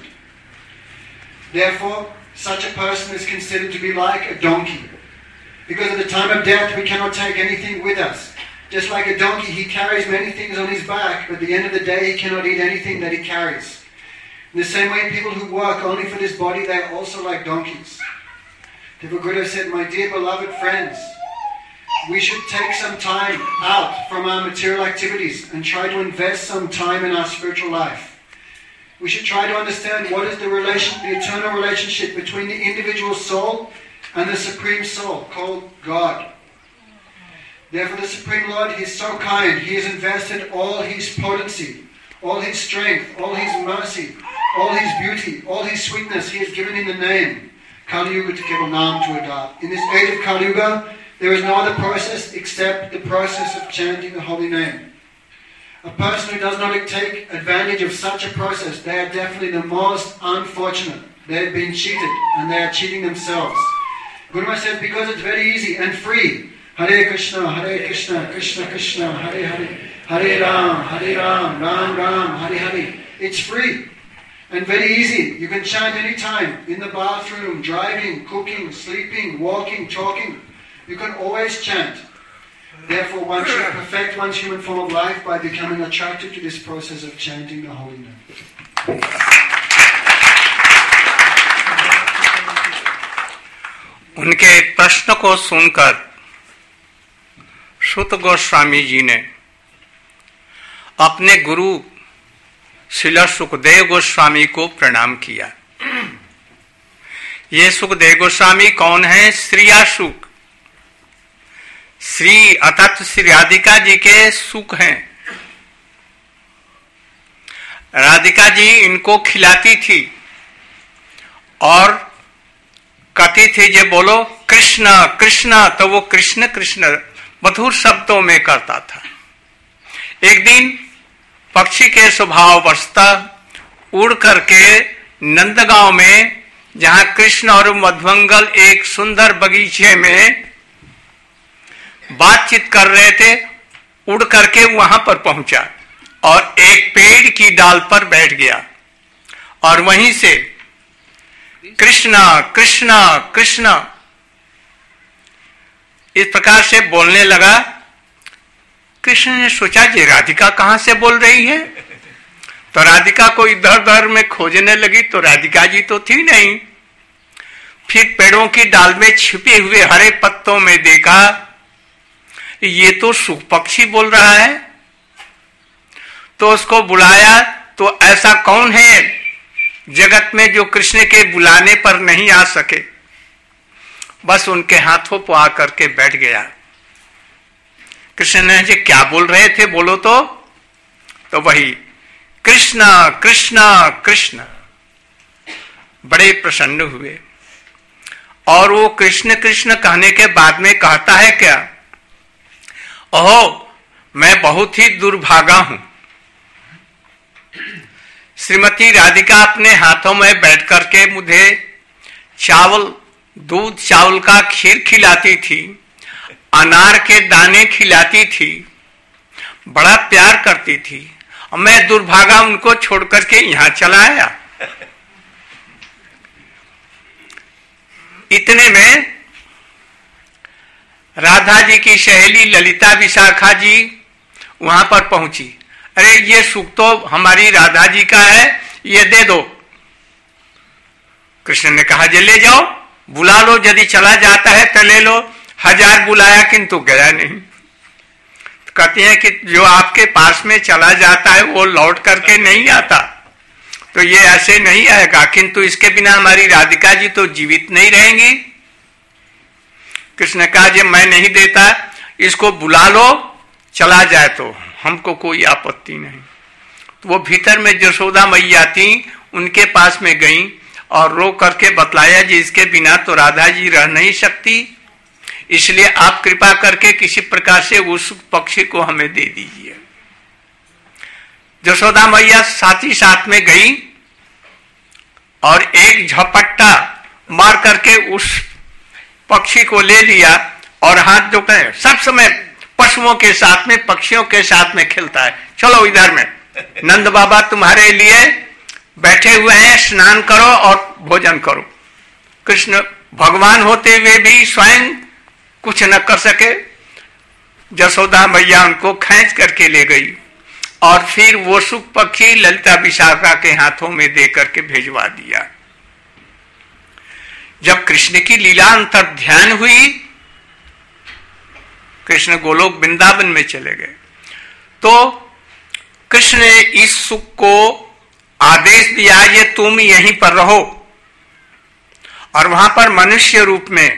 Therefore, such a person is considered to be like a donkey. Because at the time of death, we cannot take anything with us. Just like a donkey, he carries many things on his back, but at the end of the day, he cannot eat anything that he carries. In the same way, people who work only for this body, they are also like donkeys. The Guru said, my dear beloved friends, we should take some time out from our material activities and try to invest some time in our spiritual life. We should try to understand what is the eternal relationship between the individual soul and the Supreme Soul, called God. Therefore the Supreme Lord, He is so kind. He has invested all His potency, all His strength, all His mercy, all His beauty, all His sweetness He has given in the name Kali Yuga to Keval Naam to adopt. In this age of Kali Yuga, there is no other process except the process of chanting the holy name. A person who does not take advantage of such a process, they are definitely the most unfortunate. They have been cheated and they are cheating themselves. Guru Maharaj said, because it's very easy and free. Hare Krishna, Krishna Krishna, Hare Hare, Hare Ram, Ram Ram, Hare Hare. It's free and very easy. You can chant anytime, in the bathroom, driving, cooking, sleeping, walking, talking. You can always chant. Therefore, one should perfect one's human form of life by becoming attracted to this process of chanting the holy name. उनके प्रश्न को सुनकर सुत गोस्वामी जी ने अपने गुरु श्रील सुखदेव गोस्वामी को प्रणाम किया। ये सुखदेव गोस्वामी कौन है? श्रीयासुक, श्री अर्थात श्री राधिका जी के सुख हैं। राधिका जी इनको खिलाती थी और कहती थी जे बोलो कृष्ण कृष्ण, तो वो कृष्ण कृष्ण मधुर शब्दों में करता था। एक दिन पक्षी के स्वभाव वशता उड़ करके नंदगांव में, जहां कृष्ण और मधुमंगल एक सुंदर बगीचे में बातचीत कर रहे थे, उड़ करके वहां पर पहुंचा और एक पेड़ की डाल पर बैठ गया और वहीं से कृष्ण कृष्ण कृष्ण इस प्रकार से बोलने लगा। कृष्ण ने सोचा कि राधिका कहां से बोल रही है, तो राधिका को इधर उधर में खोजने लगी तो राधिका जी तो थी नहीं। फिर पेड़ों की डाल में छिपे हुए हरे पत्तों में देखा, ये तो सुख पक्षी बोल रहा है। तो उसको बुलाया, तो ऐसा कौन है जगत में जो कृष्ण के बुलाने पर नहीं आ सके? बस उनके हाथों पर आकर के बैठ गया। कृष्ण ने जी क्या बोल रहे थे, बोलो तो वही कृष्ण कृष्ण कृष्ण। बड़े प्रसन्न हुए और वो कृष्ण कृष्ण कहने के बाद में कहता है क्या, ओहो मैं बहुत ही दुर्भागा हूं। श्रीमती राधिका अपने हाथों में बैठ करके मुझे चावल, दूध चावल का खीर खिलाती थी, अनार के दाने खिलाती थी, बड़ा प्यार करती थी, और मैं दुर्भागा उनको छोड़ करके यहां चला आया। इतने में राधा जी की सहेली ललिता विशाखा जी वहां पर पहुंची। अरे ये सुख तो हमारी राधा जी का है, ये दे दो। कृष्ण ने कहा जे ले जाओ, बुला लो, यदि चला जाता है तो ले लो। 1000 बुलाया किंतु गया नहीं। कहते हैं कि जो आपके पास में चला जाता है वो लौट करके नहीं आता, तो ये ऐसे नहीं आएगा, किंतु इसके बिना हमारी राधिका जी तो जीवित नहीं रहेंगी। कृष्ण कहा जे मैं नहीं देता, इसको बुला लो, चला जाए तो हमको कोई आपत्ति नहीं। तो वो भीतर में यशोदा मैया थी, उनके पास में गई और रो करके बतलाया जी इसके बिना तो राधा जी रह नहीं सकती, इसलिए आप कृपा करके किसी प्रकार से उस पक्षी को हमें दे दीजिए। यशोदा मैया साथ ही साथ में गई और एक झपट्टा मार करके उस पक्षी को ले लिया और हाथ जो है सब समय पशुओं के साथ में, पक्षियों के साथ में खेलता है। चलो इधर में नंद बाबा तुम्हारे लिए बैठे हुए हैं, स्नान करो और भोजन करो। कृष्ण भगवान होते हुए भी स्वयं कुछ न कर सके। यशोदा मैया उनको खींच करके ले गई और फिर वो सुख पक्षी ललिता विशाखा के हाथों में दे करके भेजवा दिया। जब कृष्ण की लीला अंतर ध्यान हुई, कृष्ण गोलोक वृंदावन में चले गए, तो कृष्ण ने इस सुख को आदेश दिया ये तुम यहीं पर रहो और वहां पर मनुष्य रूप में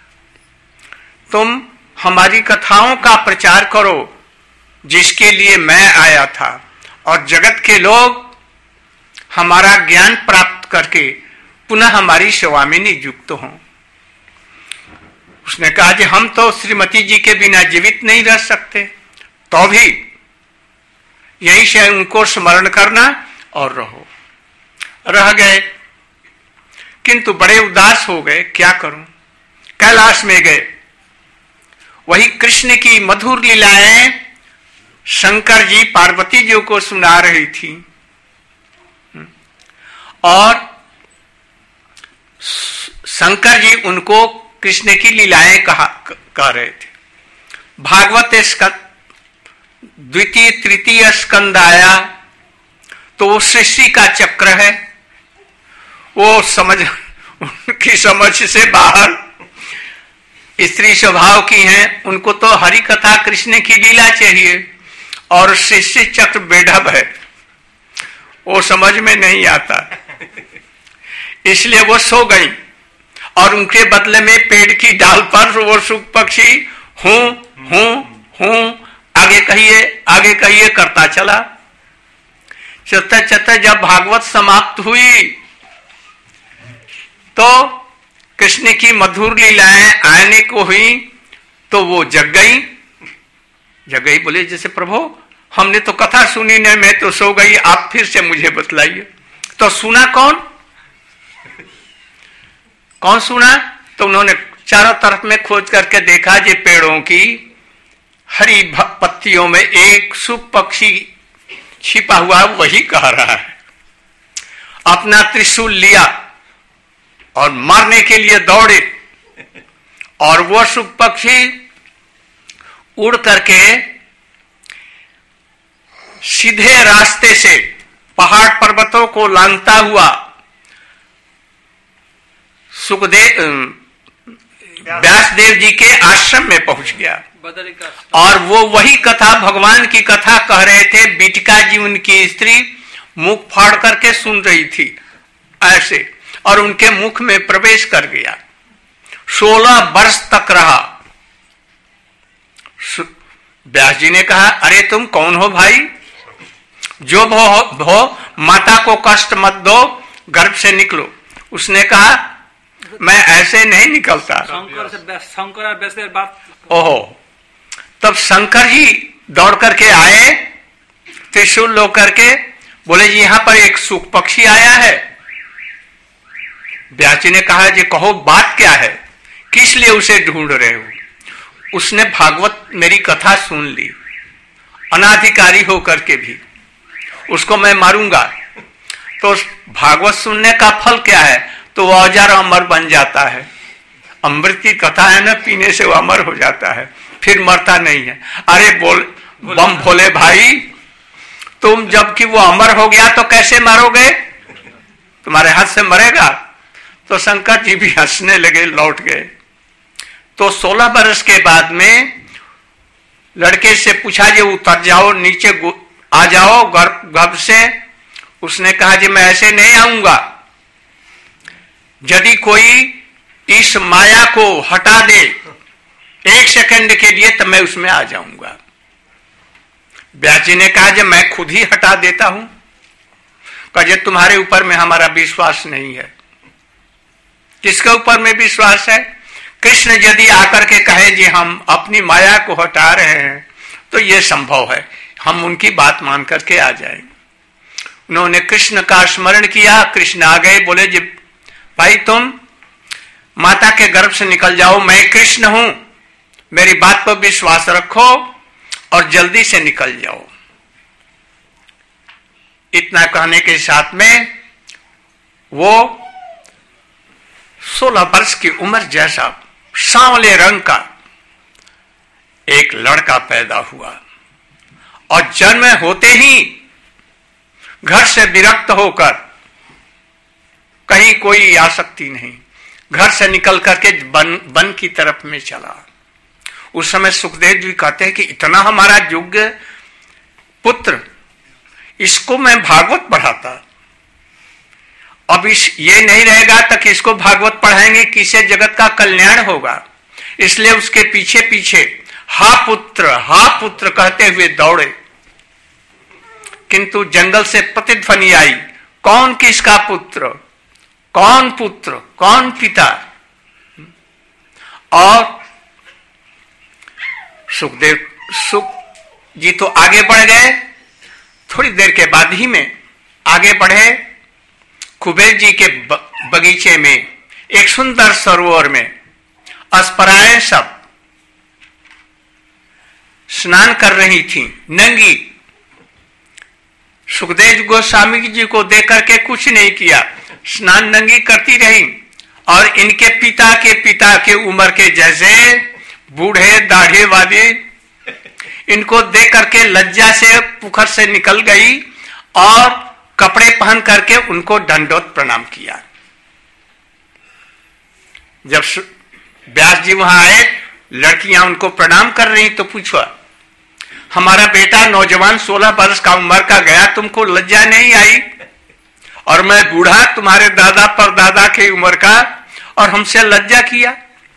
तुम हमारी कथाओं का प्रचार करो जिसके लिए मैं आया था, और जगत के लोग हमारा ज्ञान प्राप्त करके पुनः हमारी सेवा में नियुक्त हों। उसने कहा कि हम तो श्रीमती जी के बिना जीवित नहीं रह सकते, तो भी यहीं से उनको स्मरण करना और रहो। रह गए, किंतु बड़े उदास हो गए, क्या करूं। कैलाश में गए, वही कृष्ण की मधुर लीलाएं शंकर जी पार्वती जी को सुना रही थी और शंकर जी उनको कृष्ण की लीलाएं कह रहे थे। भागवत द्वितीय तृतीय स्कंद आया तो वो सृष्टि का चक्र है, वो समझ उनकी समझ से बाहर, स्त्री स्वभाव की हैं, उनको तो हरि कथा कृष्ण की लीला चाहिए और सृष्टि चक्र बेढब है, वो समझ में नहीं आता, इसलिए वो सो गई और उनके बदले में पेड़ की डाल पर वो सुख पक्षी हूं हूं हूं आगे कहिए करता चला। चलते चलते जब भागवत समाप्त हुई तो कृष्ण की मधुर लीलाएं आने को हुई तो वो जग गई, बोले जैसे प्रभु हमने तो कथा सुनी नहीं, मैं तो सो गई, आप फिर से मुझे बतलाइए। तो सुना कौन सुना? तो उन्होंने चारों तरफ में खोज करके देखा जे पेड़ों की हरी पत्तियों में एक सुख पक्षी छिपा हुआ वही कह रहा है। अपना त्रिशूल लिया और मारने के लिए दौड़े और वो सुख पक्षी उड़ करके सीधे रास्ते से पहाड़ पर्वतों को लांघता हुआ व्यासदेव जी के आश्रम में पहुंच गया और वो वही कथा भगवान की कथा कह रहे थे। बिटिका जी उनकी स्त्री मुख फाड़ करके सुन रही थी ऐसे और उनके मुख में प्रवेश कर गया। 16 वर्ष तक रहा। व्यास जी ने कहा अरे तुम कौन हो भाई, जो भो माता को कष्ट मत दो, गर्भ से निकलो। उसने कहा मैं ऐसे नहीं निकलता। शंकर और व्यास बात। ओहो, तब शंकर जी दौड़ करके आए त्रिशूल लो करके, बोले जी यहाँ पर एक सुख पक्षी आया है। व्यास जी ने कहा जी कहो बात क्या है, किस लिए उसे ढूंढ रहे हो? उसने भागवत मेरी कथा सुन ली, अनाधिकारी होकर के भी, उसको मैं मारूंगा। तो भागवत सुनने का फल क्या है? तो वो अजर अमर बन जाता है। अमृत की कथा है ना, पीने से वो अमर हो जाता है, फिर मरता नहीं है। अरे बम भोले भाई, तुम जबकि वो अमर हो गया तो कैसे मारोगे? तुम्हारे हाथ से मरेगा? तो शंकर जी भी हंसने लगे, लौट गए। तो 16 वर्ष के बाद में लड़के से पूछा जी उतर जाओ, नीचे आ जाओ गर्भ से। उसने कहा जी मैं ऐसे नहीं आऊंगा, यदि कोई इस माया को हटा दे 1 सेकंड के लिए तब मैं उसमें आ जाऊंगा। व्यास जी ने कहा जी मैं खुद ही हटा देता हूं। कहा तुम्हारे ऊपर में हमारा विश्वास नहीं है। किसके ऊपर में विश्वास है? कृष्ण यदि आकर के कहे जी हम अपनी माया को हटा रहे हैं तो यह संभव है, हम उनकी बात मान करके आ जाएंगे। उन्होंने कृष्ण का स्मरण किया, कृष्ण आ गए, बोले जी भाई तुम माता के गर्भ से निकल जाओ, मैं कृष्ण हूं, मेरी बात पर विश्वास रखो और जल्दी से निकल जाओ। इतना कहने के साथ में वो 16 वर्ष की उम्र जैसा सांवले रंग का एक लड़का पैदा हुआ और जन्म होते ही घर से विरक्त होकर, कहीं कोई आसक्ति नहीं, घर से निकल करके वन की तरफ में चला। उस समय सुखदेव जी कहते हैं कि इतना हमारा योग्य पुत्र, इसको मैं भागवत पढ़ाता, अब ये नहीं रहेगा तक इसको भागवत पढ़ाएंगे, किसे जगत का कल्याण होगा। इसलिए उसके पीछे पीछे हा पुत्र कहते हुए दौड़े, किंतु जंगल से प्रतिध्वनि आई, कौन किसका पुत्र, कौन पुत्र, कौन पिता। और सुख जी तो आगे बढ़ गए। थोड़ी देर के बाद ही में आगे बढ़े, कुबेर जी के बगीचे में एक सुंदर सरोवर में अस्पराएं सब स्नान कर रही थी, नंगी। सुखदेव गोस्वामी जी को देख करके कुछ नहीं किया, स्नान नंगी करती रही। और इनके पिता के उम्र के जैसे बूढ़े दाढ़े वाले, इनको देख करके लज्जा से पुखर से निकल गई और कपड़े पहन करके उनको दंडोत प्रणाम किया। जब व्यास जी वहां आए, लड़कियां उनको प्रणाम कर रही, तो पूछा हमारा बेटा नौजवान 16 वर्ष का उम्र का गया, तुमको लज्जा नहीं आई? और मैं बूढ़ा तुम्हारे दादा परदादा के उम्र का, और हमसे लज्जा किया।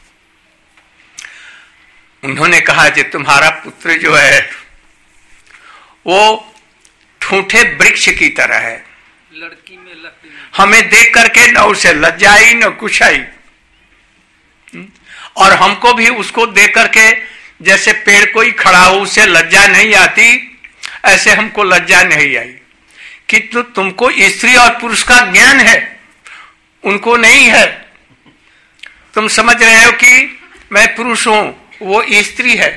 उन्होंने कहा कि तुम्हारा पुत्र जो है वो ठूठे वृक्ष की तरह है, लड़की में लकड़ी, हमें देख करके न उसे लज्जा आई न कुछ आई, और हमको भी उसको देख करके जैसे पेड़ कोई खड़ा हो उसे लज्जा नहीं आती, ऐसे हमको लज्जा नहीं आई। कि तुमको स्त्री और पुरुष का ज्ञान है, उनको नहीं है। तुम समझ रहे हो कि मैं पुरुष हूं, वो स्त्री है।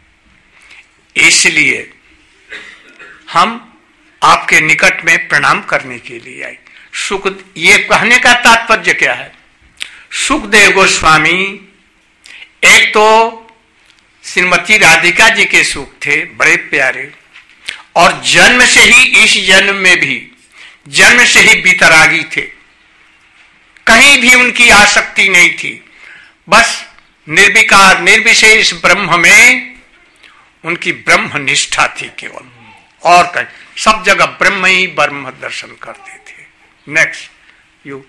इसलिए हम आपके निकट में प्रणाम करने के लिए आए। ये कहने का तात्पर्य क्या है? सुखदेव गोस्वामी एक तो श्रीमती राधिका जी के सुख थे, बड़े प्यारे, और जन्म से ही, इस जन्म में भी जन्म से ही वितरागी थे, कहीं भी उनकी आसक्ति नहीं थी। बस निर्विकार निर्विशेष ब्रह्म में उनकी ब्रह्म निष्ठा थी केवल, और कहीं सब जगह ब्रह्म ही ब्रह्म दर्शन करते थे। Next you.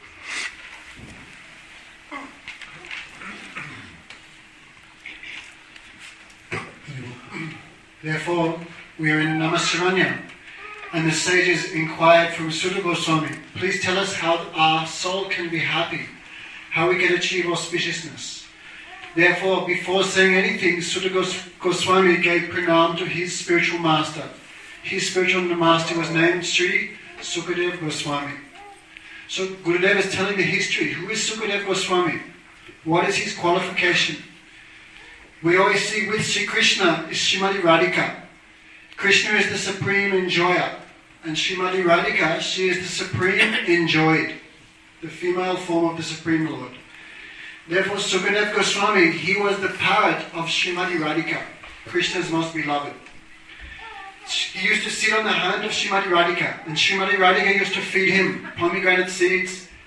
Therefore, we are in Namasaranya, and the sages inquired from Sutta Goswami, please tell us how our soul can be happy, how we can achieve auspiciousness. Therefore, before saying anything, Sutta Goswami gave pranam to his spiritual master. His spiritual master was named Sri Sukadev Goswami. So Gurudev is telling the history. Who is Sukadev Goswami? What is his qualification? We always see with Sri Krishna is Srimati Radhika. Krishna is the supreme enjoyer, and Srimati Radhika, she is the supreme enjoyed, the female form of the Supreme Lord. Therefore, Sukadev Goswami, he was the parrot of Srimati Radhika, Krishna's most beloved. He used to sit on the hand of Srimati Radhika, and Srimati Radhika used to feed him pomegranate seeds,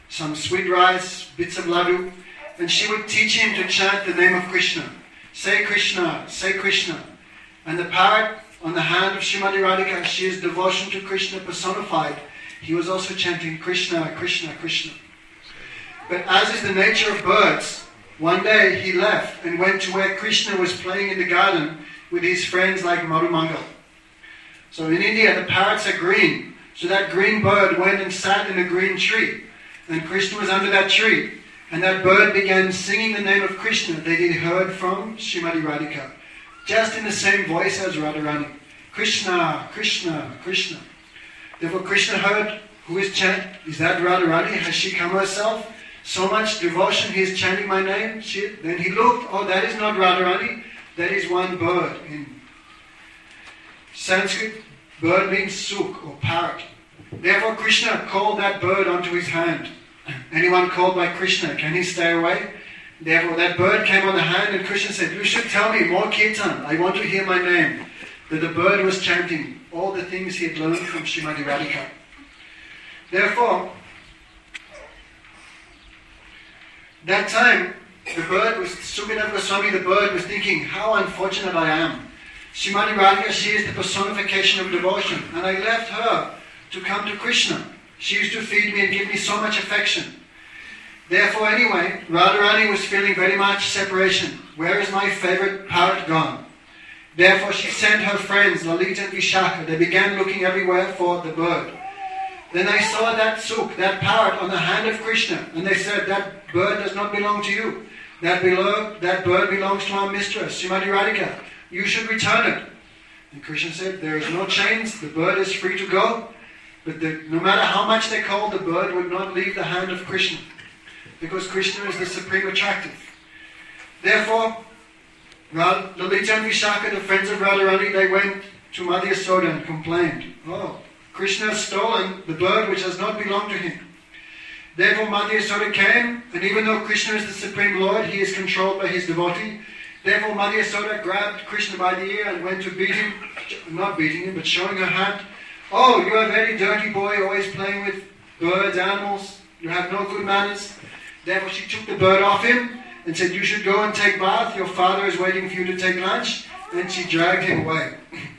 some sweet rice, bits of laddu, and she would teach him to chant the name of Krishna. Say Krishna, say Krishna. And the parrot on the hand of Srimati Radhika, she is devotion to Krishna personified. He was also chanting Krishna, Krishna, Krishna. But as is the nature of birds, one day he left and went to where Krishna was playing in the garden with his friends like Marumangal. So in India the parrots are green. So that green bird went and sat in a green tree. And Krishna was under that tree. And that bird began singing the name of Krishna that he heard from Srimati Radhika. Just in the same voice as Radharani. Krishna, Krishna, Krishna. Therefore Krishna heard who is chanting. Is that Radharani? Has she come herself? So much devotion, he is chanting my name. Then he looked, oh, that is not Radharani. That is one bird. In Sanskrit, bird means suk or parrot. Therefore Krishna called that bird onto his hand. Anyone called by Krishna, can he stay away? Therefore that bird came on the hand and Krishna said, you should tell me more kirtan. I want to hear my name. That the bird was chanting all the things he had learned from Srimati Radhika. Therefore, that time, the bird was, Sukadeva Goswami, the bird was thinking, how unfortunate I am. Srimati Radhika, she is the personification of devotion. And I left her to come to Krishna. She used to feed me and give me so much affection. Therefore, anyway, Radharani was feeling very much separation. Where is my favorite parrot gone? Therefore, she sent her friends, Lalita and Vishaka. They began looking everywhere for the bird. Then they saw that suk, that parrot on the hand of Krishna. And they said, that bird does not belong to you. That bird belongs to our mistress, Srimati Radhika. You should return it. And Krishna said, there is no chains. The bird is free to go. But no matter how much they called, the bird would not leave the hand of Krishna. Because Krishna is the supreme attractive. Therefore, Lalita and Vishaka, the friends of Radharani, they went to Mother Yasoda and complained. Oh, Krishna has stolen the bird which does not belong to him. Therefore Mother Yasoda came, and even though Krishna is the Supreme Lord, he is controlled by his devotee. Therefore Mother Yasoda grabbed Krishna by the ear and went to beat him, not beating him, but showing her hand. Oh, you are a very dirty boy, always playing with birds, animals. You have no good manners. Therefore she took the bird off him and said, you should go and take bath. Your father is waiting for you to take lunch. And she dragged him away.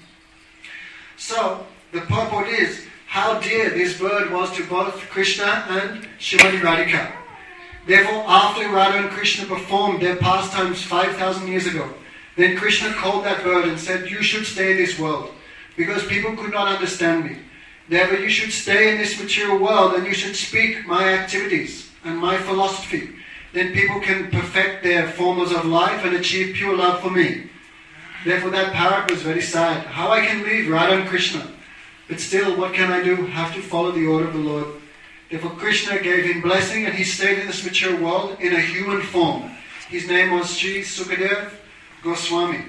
So, the purport is how dear this bird was to both Krishna and Srimati Radhika. Therefore, after Radha and Krishna performed their pastimes 5,000 years ago, then Krishna called that bird and said, you should stay in this world, because people could not understand me. Therefore, you should stay in this material world and you should speak my activities and my philosophy. Then people can perfect their formulas of life and achieve pure love for me. Therefore, that parrot was very sad. How I can leave Radha and Krishna? But still, what can I do? Have to follow the order of the Lord. Therefore, Krishna gave him blessing and he stayed in this material world in a human form. His name was Sri Sukadeva Goswami.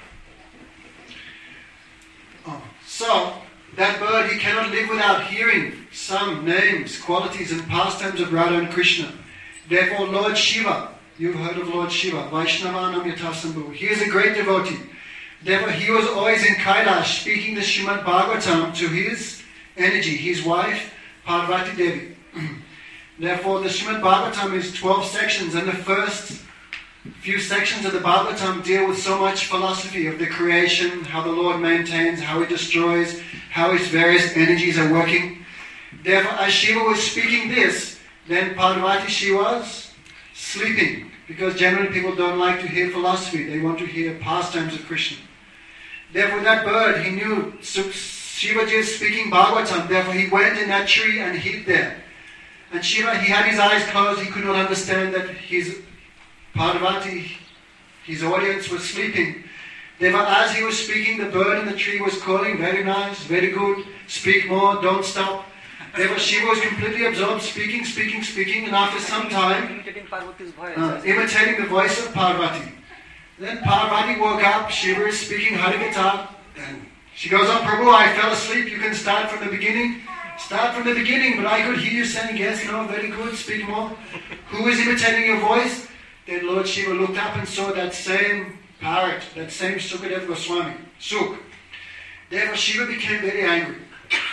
So, that bird, he cannot live without hearing some names, qualities and pastimes of Radha and Krishna. Therefore, Lord Shiva, you've heard of Lord Shiva, Vaishnavanam Yathasambhu. He is a great devotee. Therefore, he was always in Kailash speaking the Srimad Bhagavatam to his energy, his wife, Parvati Devi. Therefore, the Srimad Bhagavatam is 12 sections, and the first few sections of the Bhagavatam deal with so much philosophy of the creation, how the Lord maintains, how he destroys, how his various energies are working. Therefore, as Shiva was speaking this, then Parvati, she was sleeping, because generally people don't like to hear philosophy, they want to hear pastimes of Krishna. Therefore, that bird, he knew Shivaji is speaking Bhagavatam, therefore he went in that tree and hid there. And Shiva, he had his eyes closed, he could not understand that his Parvati, his audience was sleeping. Therefore, as he was speaking, the bird in the tree was calling, very nice, very good, speak more, don't stop. Therefore, Shiva was completely absorbed, speaking, and after some time, imitating the voice of Parvati. Then Parvati woke up, Shiva is speaking Harikatha, and she goes, oh Prabhu, I fell asleep, you can start from the beginning. Start from the beginning, but I could hear you saying, yes, no, very good, speak more. Who is imitating your voice? Then Lord Shiva looked up and saw that same parrot, that same Sukadeva Goswami, Suk. Therefore Shiva became very angry.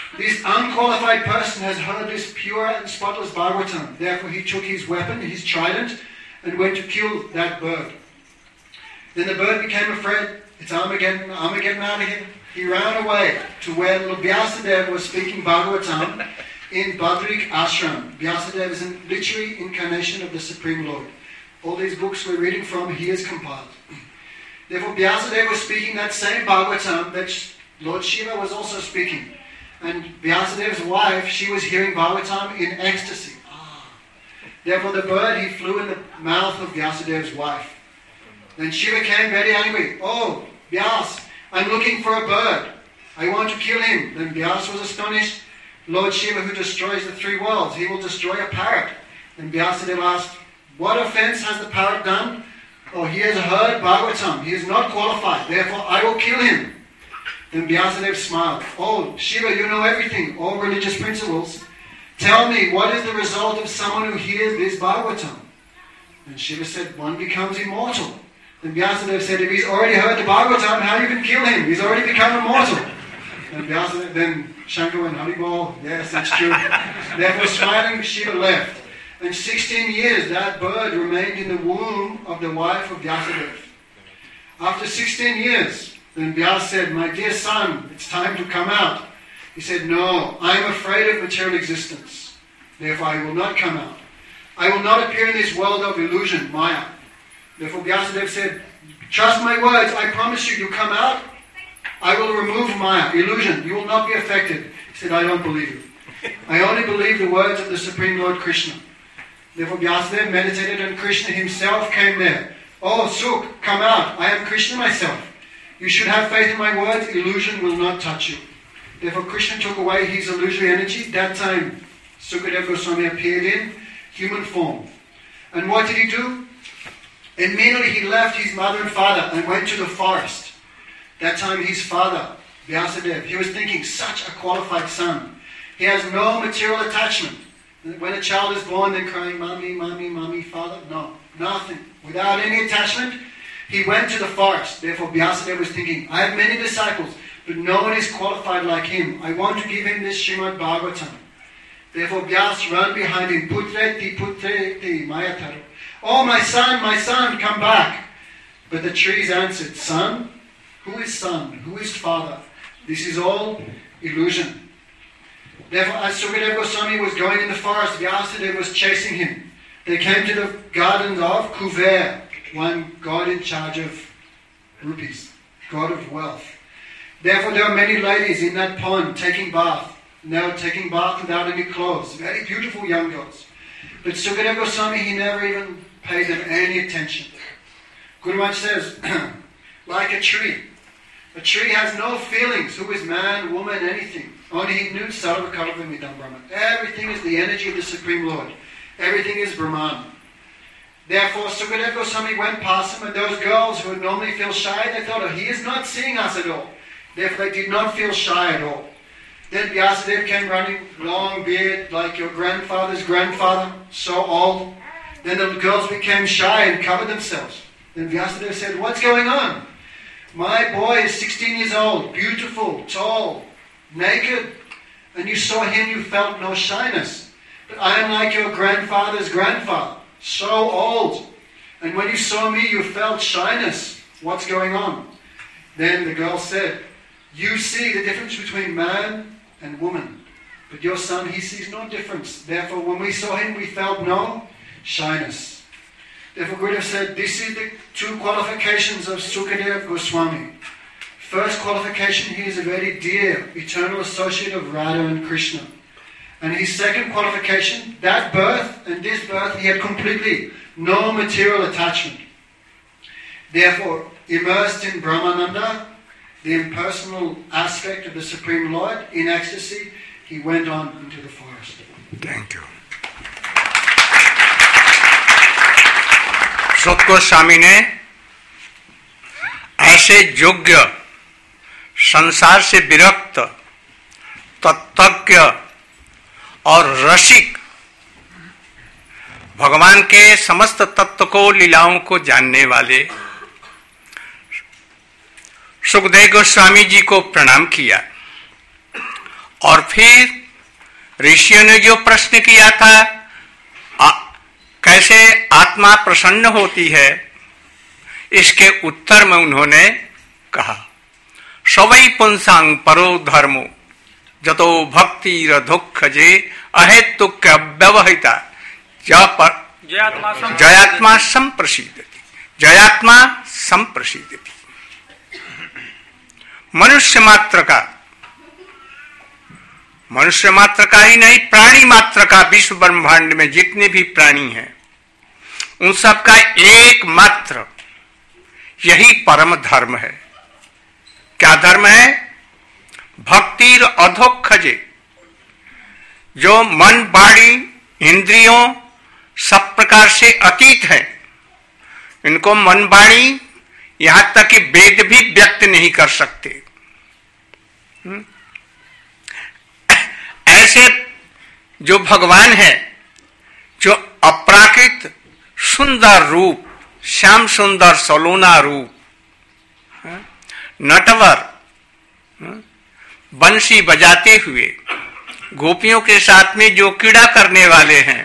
This unqualified person has heard this pure and spotless Bhagavatam. Therefore he took his weapon, his trident, and went to kill that bird. Then the bird became afraid. It's Armageddon out of here. He ran away to where Vyasadeva was speaking Bhagavatam in Badrik Ashram. Vyasadeva is a literary incarnation of the Supreme Lord. All these books we're reading from, he has compiled. Therefore Vyasadeva was speaking that same Bhagavatam that Lord Shiva was also speaking. And Vyasadeva's wife, she was hearing Bhagavatam in ecstasy. Therefore the bird, he flew in the mouth of Vyasadeva's wife. Then Shiva came very angry. Oh, Vyas, I'm looking for a bird. I want to kill him. Then Vyas was astonished. Lord Shiva, who destroys the three worlds, he will destroy a parrot. Then Vyasadeva asked, what offense has the parrot done? Oh, he has heard Bhagavatam. He is not qualified. Therefore, I will kill him. Then Vyasadeva smiled. Oh, Shiva, you know everything, all religious principles. Tell me, what is the result of someone who hears this Bhagavatam? And Shiva said, one becomes immortal. Then Vyasadeva said, if he's already heard the Bhagavatam, how you can kill him? He's already become immortal. And then Shankar went, Haribol, yes, that's true. Therefore, smiling, Shiva left. And 16 years, that bird remained in the womb of the wife of Vyasadeva. After 16 years, then Vyas said, my dear son, it's time to come out. He said, no, I am afraid of material existence. Therefore, I will not come out. I will not appear in this world of illusion, Maya. Therefore, Vyasadeva said, trust my words, I promise you, you come out, I will remove Maya, illusion. You will not be affected. He said, I don't believe you. I only believe the words of the Supreme Lord Krishna. Therefore, Vyasadeva meditated and Krishna himself came there. Oh, Suk, come out. I am Krishna myself. You should have faith in my words. Illusion will not touch you. Therefore, Krishna took away his illusory energy. That time, Sukadeva Goswami appeared in human form. And what did he do? Immediately he left his mother and father and went to the forest. That time his father, Vyasadeva, he was thinking, such a qualified son. He has no material attachment. When a child is born, they're crying, mommy, mommy, mommy, father. No, nothing. Without any attachment, he went to the forest. Therefore Vyasadeva was thinking, I have many disciples, but no one is qualified like him. I want to give him this Srimad Bhagavatam. Therefore Vyas ran behind him, putreti, putreti, mayataru. Oh, my son, come back. But the trees answered, son? Who is son? Who is father? This is all illusion. Therefore, as Sukadeva Goswami was going in the forest, Vyasadeva was chasing him. They came to the gardens of Kuver, one god in charge of rupees, god of wealth. Therefore, there were many ladies in that pond taking bath. And they were taking bath without any clothes. Very beautiful young girls. But Sukadeva Goswami, he never even paid them any attention. Guru Maharaj says, like a tree. A tree has no feelings. Who is man, woman, anything. Only he knew Sarva Kalpamidam Brahman. Everything is the energy of the Supreme Lord. Everything is Brahman. Therefore, Sukadeva Goswami went past him, and those girls who would normally feel shy, they thought, oh, he is not seeing us at all. Therefore, they did not feel shy at all. Then Vyasadeva came running, long beard, like your grandfather's grandfather, so old. Then the girls became shy and covered themselves. Then Vyasadeva said, what's going on? My boy is 16 years old, beautiful, tall, naked, and you saw him, you felt no shyness. But I am like your grandfather's grandfather, so old. And when you saw me, you felt shyness. What's going on? Then the girl said, you see the difference between man and woman. But your son, he sees no difference. Therefore, when we saw him, we felt no shyness. Therefore, Gurudev said, this is the two qualifications of Sukadeva Goswami. First qualification, he is a very dear, eternal associate of Radha and Krishna. And his second qualification, that birth and this birth, he had completely no material attachment. Therefore, immersed in Brahmananda, the impersonal aspect of the Supreme Lord, in ecstasy, he went on into the forest. Thank you. सुत गोस्वामी ने ऐसे योग्य, संसार से विरक्त, तत्वज्ञ और रसिक, भगवान के समस्त तत्व को, लीलाओं को जानने वाले सुखदेव गोस्वामी जी को प्रणाम किया और फिर ऋषियों ने जो प्रश्न किया था, कैसे आत्मा प्रसन्न होती है, इसके उत्तर में उन्होंने कहा, सवै पुंसांग परो धर्मो जतो भक्तिर दुख जे अहेतुक व्यवहिता जयात्मा संप्रसिद्धति, जयात्मा संप्रसिद्धति। मनुष्य मात्र का ही नहीं, प्राणी मात्र का, विश्व ब्रह्मांड में जितने भी प्राणी हैं उन सब का एकमात्र यही परम धर्म है। क्या धर्म है? भक्तिर अधोक्षजे, जो मन वाणी इंद्रियों सब प्रकार से अतीत है, इनको मन वाणी यहां तक कि वेद भी व्यक्त नहीं कर सकते। ऐसे जो भगवान है, जो अपराकृत सुंदर रूप, श्याम सुंदर सलोना रूप, नटवर बंसी बजाते हुए गोपियों के साथ में जो क्रीड़ा करने वाले हैं,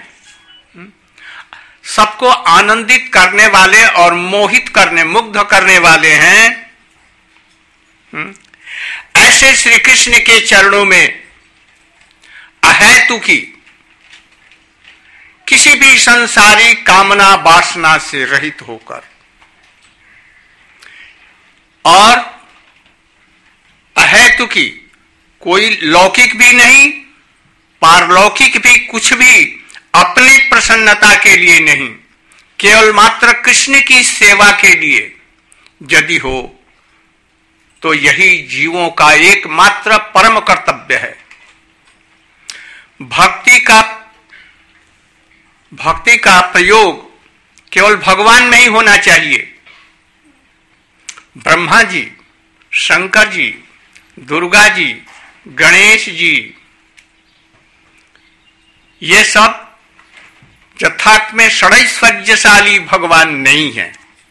सबको आनंदित करने वाले और मोहित करने, मुग्ध करने वाले हैं, ऐसे श्री कृष्ण के चरणों में अहेतु की किसी भी संसारी कामना वासना से रहित होकर और अहेतु की कोई लौकिक भी नहीं, पारलौकिक भी कुछ भी अपनी प्रसन्नता के लिए नहीं, केवल मात्र कृष्ण की सेवा के लिए यदि हो तो यही जीवों का एकमात्र परम कर्तव्य है। भक्ति का प्रयोग केवल भगवान में ही होना चाहिए। ब्रह्मा जी, शंकर जी, दुर्गा जी, गणेश जी, ये सब यथार्थ में षडैश्वर्यशाली भगवान नहीं है।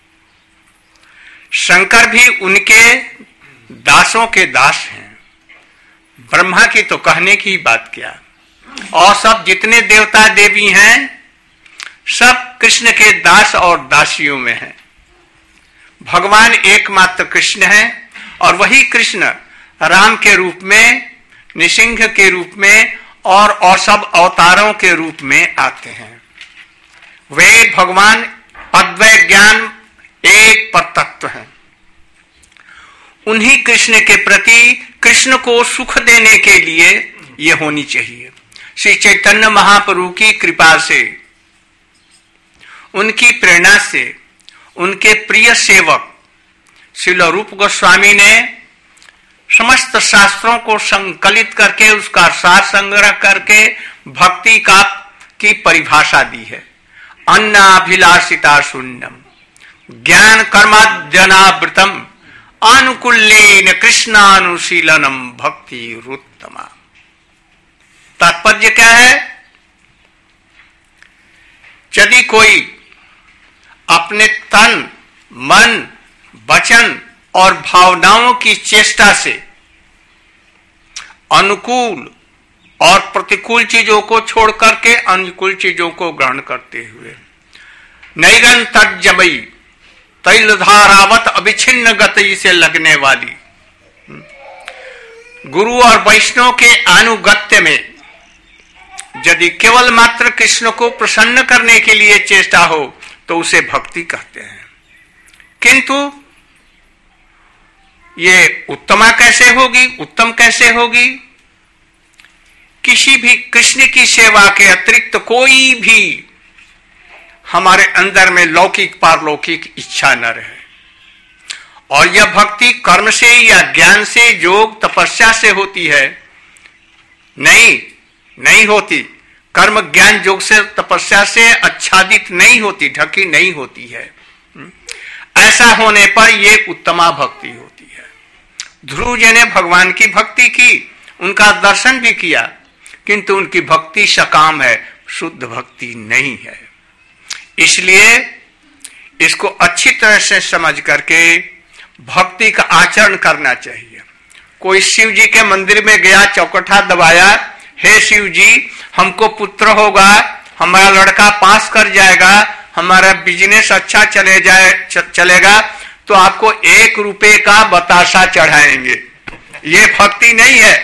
शंकर भी उनके दासों के दास हैं। ब्रह्मा की तो कहने की बात क्या, और सब जितने देवता देवी हैं सब कृष्ण के दास और दासियों में हैं। भगवान एकमात्र कृष्ण है और वही कृष्ण राम के रूप में, नृसिंह के रूप में और सब अवतारों के रूप में आते हैं। वे भगवान अद्वैत ज्ञान एक पर तत्व हैं। उन्हीं कृष्ण के प्रति, कृष्ण को सुख देने के लिए ये होनी चाहिए। श्री चैतन्य महाप्रभु की कृपा से, उनकी प्रेरणा से, उनके प्रिय सेवक श्रील रूप गोस्वामी ने समस्त शास्त्रों को संकलित करके उसका सार संग्रह करके भक्ति की परिभाषा दी है। अन्नाभिलाषिता शून्यम ज्ञान कर्माद्यनावृतम अनुकूल्येन कृष्णानुशीलनम भक्ति रुत्तमा। तात्पर्य क्या है? यदि कोई अपने तन, मन, वचन और भावनाओं की चेष्टा से अनुकूल और प्रतिकूल चीजों को छोड़ करके अनुकूल चीजों को ग्रहण करते हुए नैरंतर जबई तैलधारावत अविच्छिन्न गति से लगने वाली गुरु और वैष्णव के अनुगत्य में यदि केवल मात्र कृष्ण को प्रसन्न करने के लिए चेष्टा हो तो उसे भक्ति कहते हैं। किंतु ये उत्तमा कैसे होगी, उत्तम कैसे होगी? किसी भी कृष्ण की सेवा के अतिरिक्त कोई भी हमारे अंदर में लौकिक पारलौकिक इच्छा न रहे। और यह भक्ति कर्म से या ज्ञान से, योग तपस्या से होती है? नहीं होती। कर्म ज्ञान योग से तपस्या से आच्छादित नहीं होती, ढकी नहीं होती है। ऐसा होने पर यह उत्तमा भक्ति होती है। ध्रुव जी ने भगवान की भक्ति की, उनका दर्शन भी किया, किंतु उनकी भक्ति सकाम है, शुद्ध भक्ति नहीं है। इसलिए इसको अच्छी तरह से समझ करके भक्ति का आचरण करना चाहिए। कोई शिव जी के मंदिर में गया, चौकठा दबाया, हे शिव जी हमको पुत्र होगा, हमारा लड़का पास कर जाएगा, हमारा बिजनेस अच्छा चलेगा, तो आपको 1 रुपए का बतासा चढ़ाएंगे। ये भक्ति नहीं है।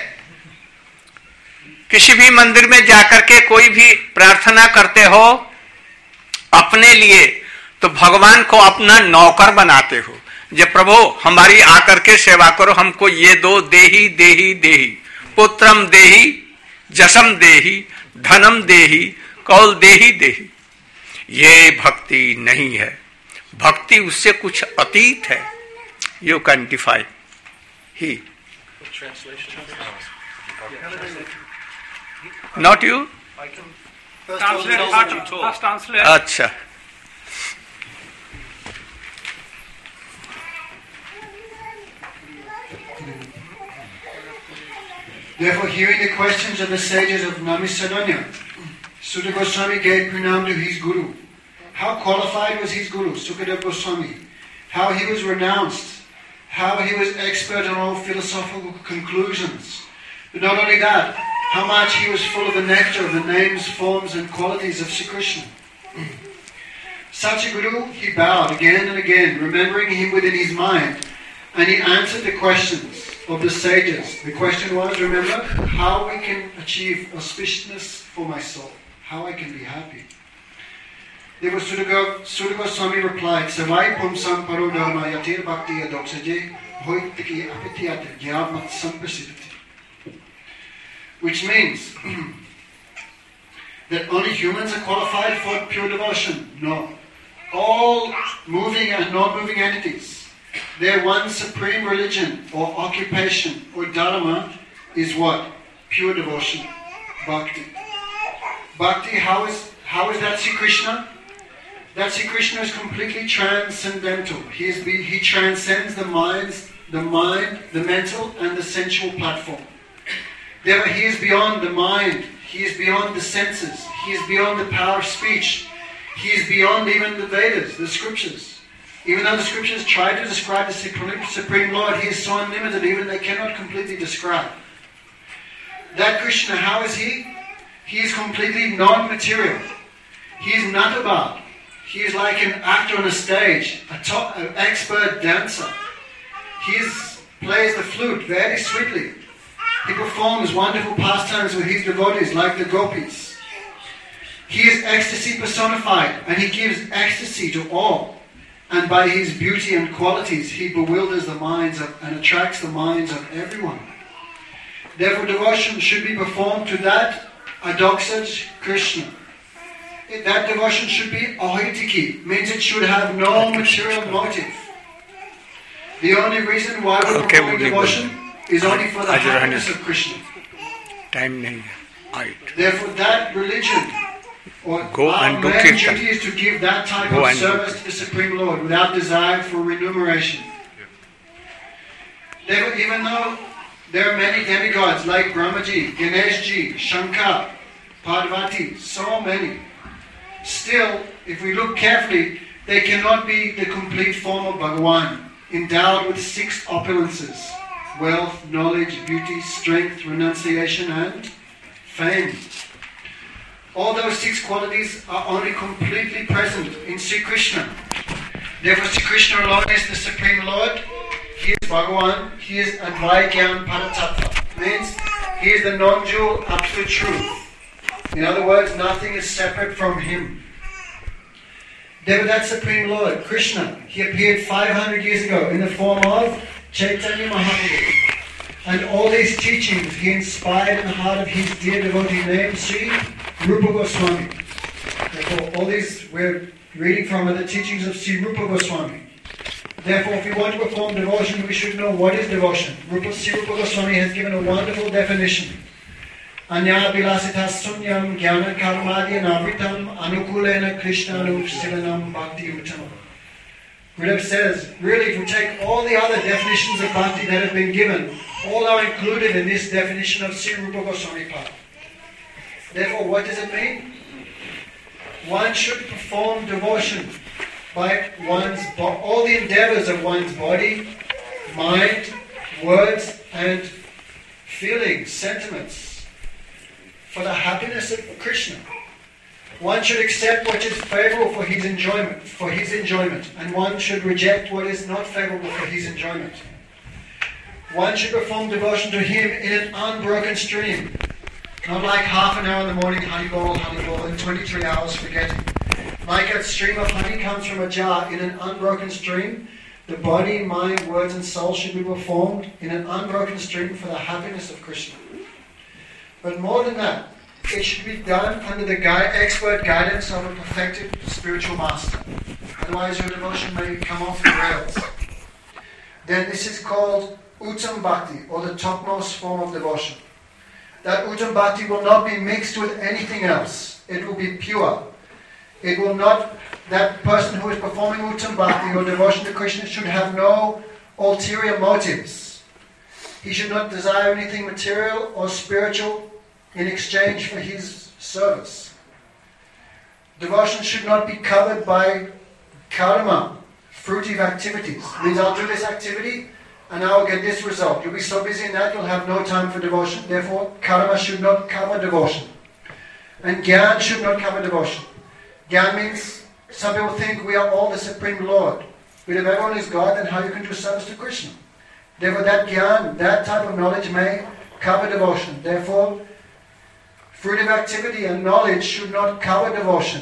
किसी भी मंदिर में जाकर के कोई भी प्रार्थना करते हो अपने लिए, तो भगवान को अपना नौकर बनाते हो। जे प्रभु हमारी आकर के सेवा करो, हमको ये दो, देही देही देही, पुत्रम देही, जसम देही, धनम देही, कौल देही देही। ये भक्ति नहीं है। भक्ति उससे कुछ अतीत है। You can define he, not you. अच्छा, Therefore, hearing the questions of the sages of Namisadanya, Sutta Goswami gave pranam to his guru. How qualified was his guru, Sukadeva Goswami? How he was renounced? How he was expert in all philosophical conclusions? But not only that, how much he was full of the nectar of the names, forms and qualities of Sri Krishna. Such a guru, he bowed again and again, remembering him within his mind, and he answered the questions of the sages. The question was, remember, how we can achieve auspiciousness for my soul, how I can be happy. Therefore Sutta Goswami replied, Savai pumsam paro dharma yatir bhakti adoksaje hoitiki apitiyat jyamat samprasidati. Which means that only humans are qualified for pure devotion. No. All moving and non-moving entities, their one supreme religion or occupation or dharma is what? Pure devotion. Bhakti. Bhakti, how is that Sri Krishna? That Sri Krishna is completely transcendental. He transcends the mind, the mental and the sensual platform. Therefore, he is beyond the mind. He is beyond the senses. He is beyond the power of speech. He is beyond even the Vedas, the scriptures. Even though the scriptures try to describe the Supreme Lord, he is so unlimited, even they cannot completely describe. That Krishna, how is he? He is completely non-material. He is not about. He is like an actor on a stage, an expert dancer. He plays the flute very sweetly. He performs wonderful pastimes with his devotees like the gopis. He is ecstasy personified, and he gives ecstasy to all. And by his beauty and qualities, he bewilders the minds and attracts the minds of everyone. Therefore, devotion should be performed to that adoksaj Krishna. That devotion should be ahoitiki, means it should have no material motive. The only reason why we perform devotion is only for the happiness of Krishna. Therefore, that religion or our main duty is to give that type of service to the Supreme Lord without desire for remuneration. Therefore, even though there are many demigods like Brahmaji, Ganeshji, Shankar, Parvati, so many, still, if we look carefully, they cannot be the complete form of Bhagavan, endowed with 6 opulences: wealth, knowledge, beauty, strength, renunciation and fame. All those 6 qualities are only completely present in Sri Krishna. Therefore, Sri Krishna alone is the Supreme Lord. He is Bhagavan. He is Advaigyan Paratattva. Means he is the non-dual absolute truth. In other words, nothing is separate from him. Therefore, that Supreme Lord, Krishna, he appeared 500 years ago in the form of Chaitanya Mahaprabhu. And all these teachings he inspired in the heart of his dear devotee named Sri Rupa Goswami. Therefore, all these we're reading from are the teachings of Sri Rupa Goswami. Therefore, if we want to perform devotion, we should know what is devotion. Sri Rupa Goswami has given a wonderful definition. Anya bilasita sunyam jnana karmadya navritam anukulena krishnanu silanam bhakti uttamam. Gurudev says, really, if we take all the other definitions of bhakti that have been given, all are included in this definition of Sri Rupa Goswami Pad. Therefore, what does it mean? One should perform devotion by all the endeavors of one's body, mind, words, and feelings, sentiments for the happiness of Krishna. One should accept what is favorable for his enjoyment, and one should reject what is not favorable for his enjoyment. One should perform devotion to him in an unbroken stream, not like half an hour in the morning, honey bowl, and 23 hours forgetting. Like a stream of honey comes from a jar in an unbroken stream, the body, mind, words and soul should be performed in an unbroken stream for the happiness of Krishna. But more than that, it should be done under the expert guidance of a perfected spiritual master. Otherwise your devotion may come off the rails. Then this is called Uttam Bhakti, or the topmost form of devotion. That Uttam Bhakti will not be mixed with anything else. It will be pure. It will not, that person who is performing Uttam Bhakti or devotion to Krishna should have no ulterior motives. He should not desire anything material or spiritual in exchange for his service. Devotion should not be covered by karma, fruitive activities. Means I'll do this activity and I will get this result. You'll be so busy in that you'll have no time for devotion. Therefore, karma should not cover devotion. And Gyan should not cover devotion. Gyan means, some people think we are all the Supreme Lord. But if everyone is God, then how you can do service to Krishna? Therefore, that Gyan, that type of knowledge may cover devotion. Therefore, fruitive activity and knowledge should not cover devotion.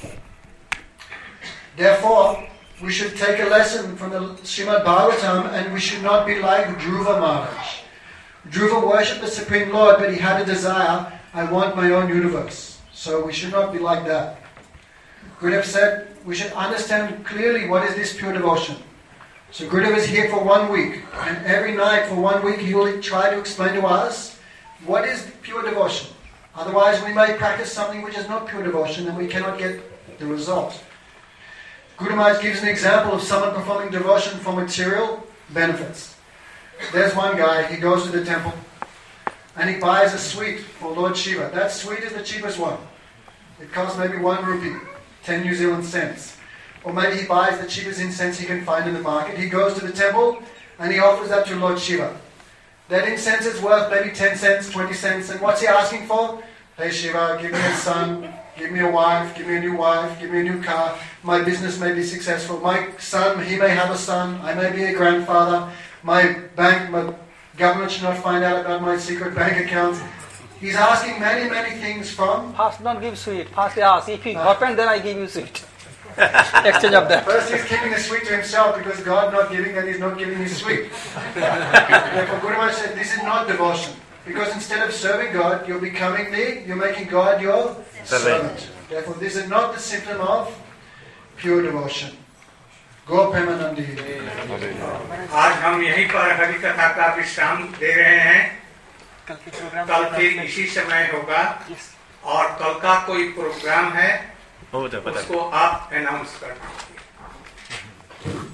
Therefore, we should take a lesson from the Srimad Bhagavatam, and we should not be like Dhruva Maharaj. Dhruva worshipped the Supreme Lord, but he had a desire, I want my own universe. So we should not be like that. Gurudev said, we should understand clearly what is this pure devotion. So Gurudev is here for 1 week, and every night for 1 week he will try to explain to us what is pure devotion. Otherwise we may practice something which is not pure devotion and we cannot get the result. Guru Maharaj gives an example of someone performing devotion for material benefits. There's one guy, he goes to the temple and he buys a sweet for Lord Shiva. That sweet is the cheapest one. It costs maybe 1 rupee, 10 New Zealand cents. Or maybe he buys the cheapest incense he can find in the market. He goes to the temple and he offers that to Lord Shiva. That incense is worth maybe 10 cents, 20 cents. And what's he asking for? Hey Shiva, give me a son, give me a wife, give me a new car. My business may be successful. My son, he may have a son. I may be a grandfather. My government should not find out about my secret bank accounts. He's asking many, many things from... First, don't give sweet. First, ask. If it happens, then I give you sweet. Exchange of that. First, he's keeping the sweet to himself because God not giving, and he's not giving his sweet. Therefore, Guru Maharaj said, this is not devotion. Because instead of serving God, you're making God your servant. Therefore, this is not the symptom of pure devotion. Go Premanandi. आज हम यहीं पर हरि कथा का विश्राम दे रहे हैं. कल फिर इसी समय होगा और कल का कोई प्रोग्राम है उसको आप अनाउंस कर दीजिए.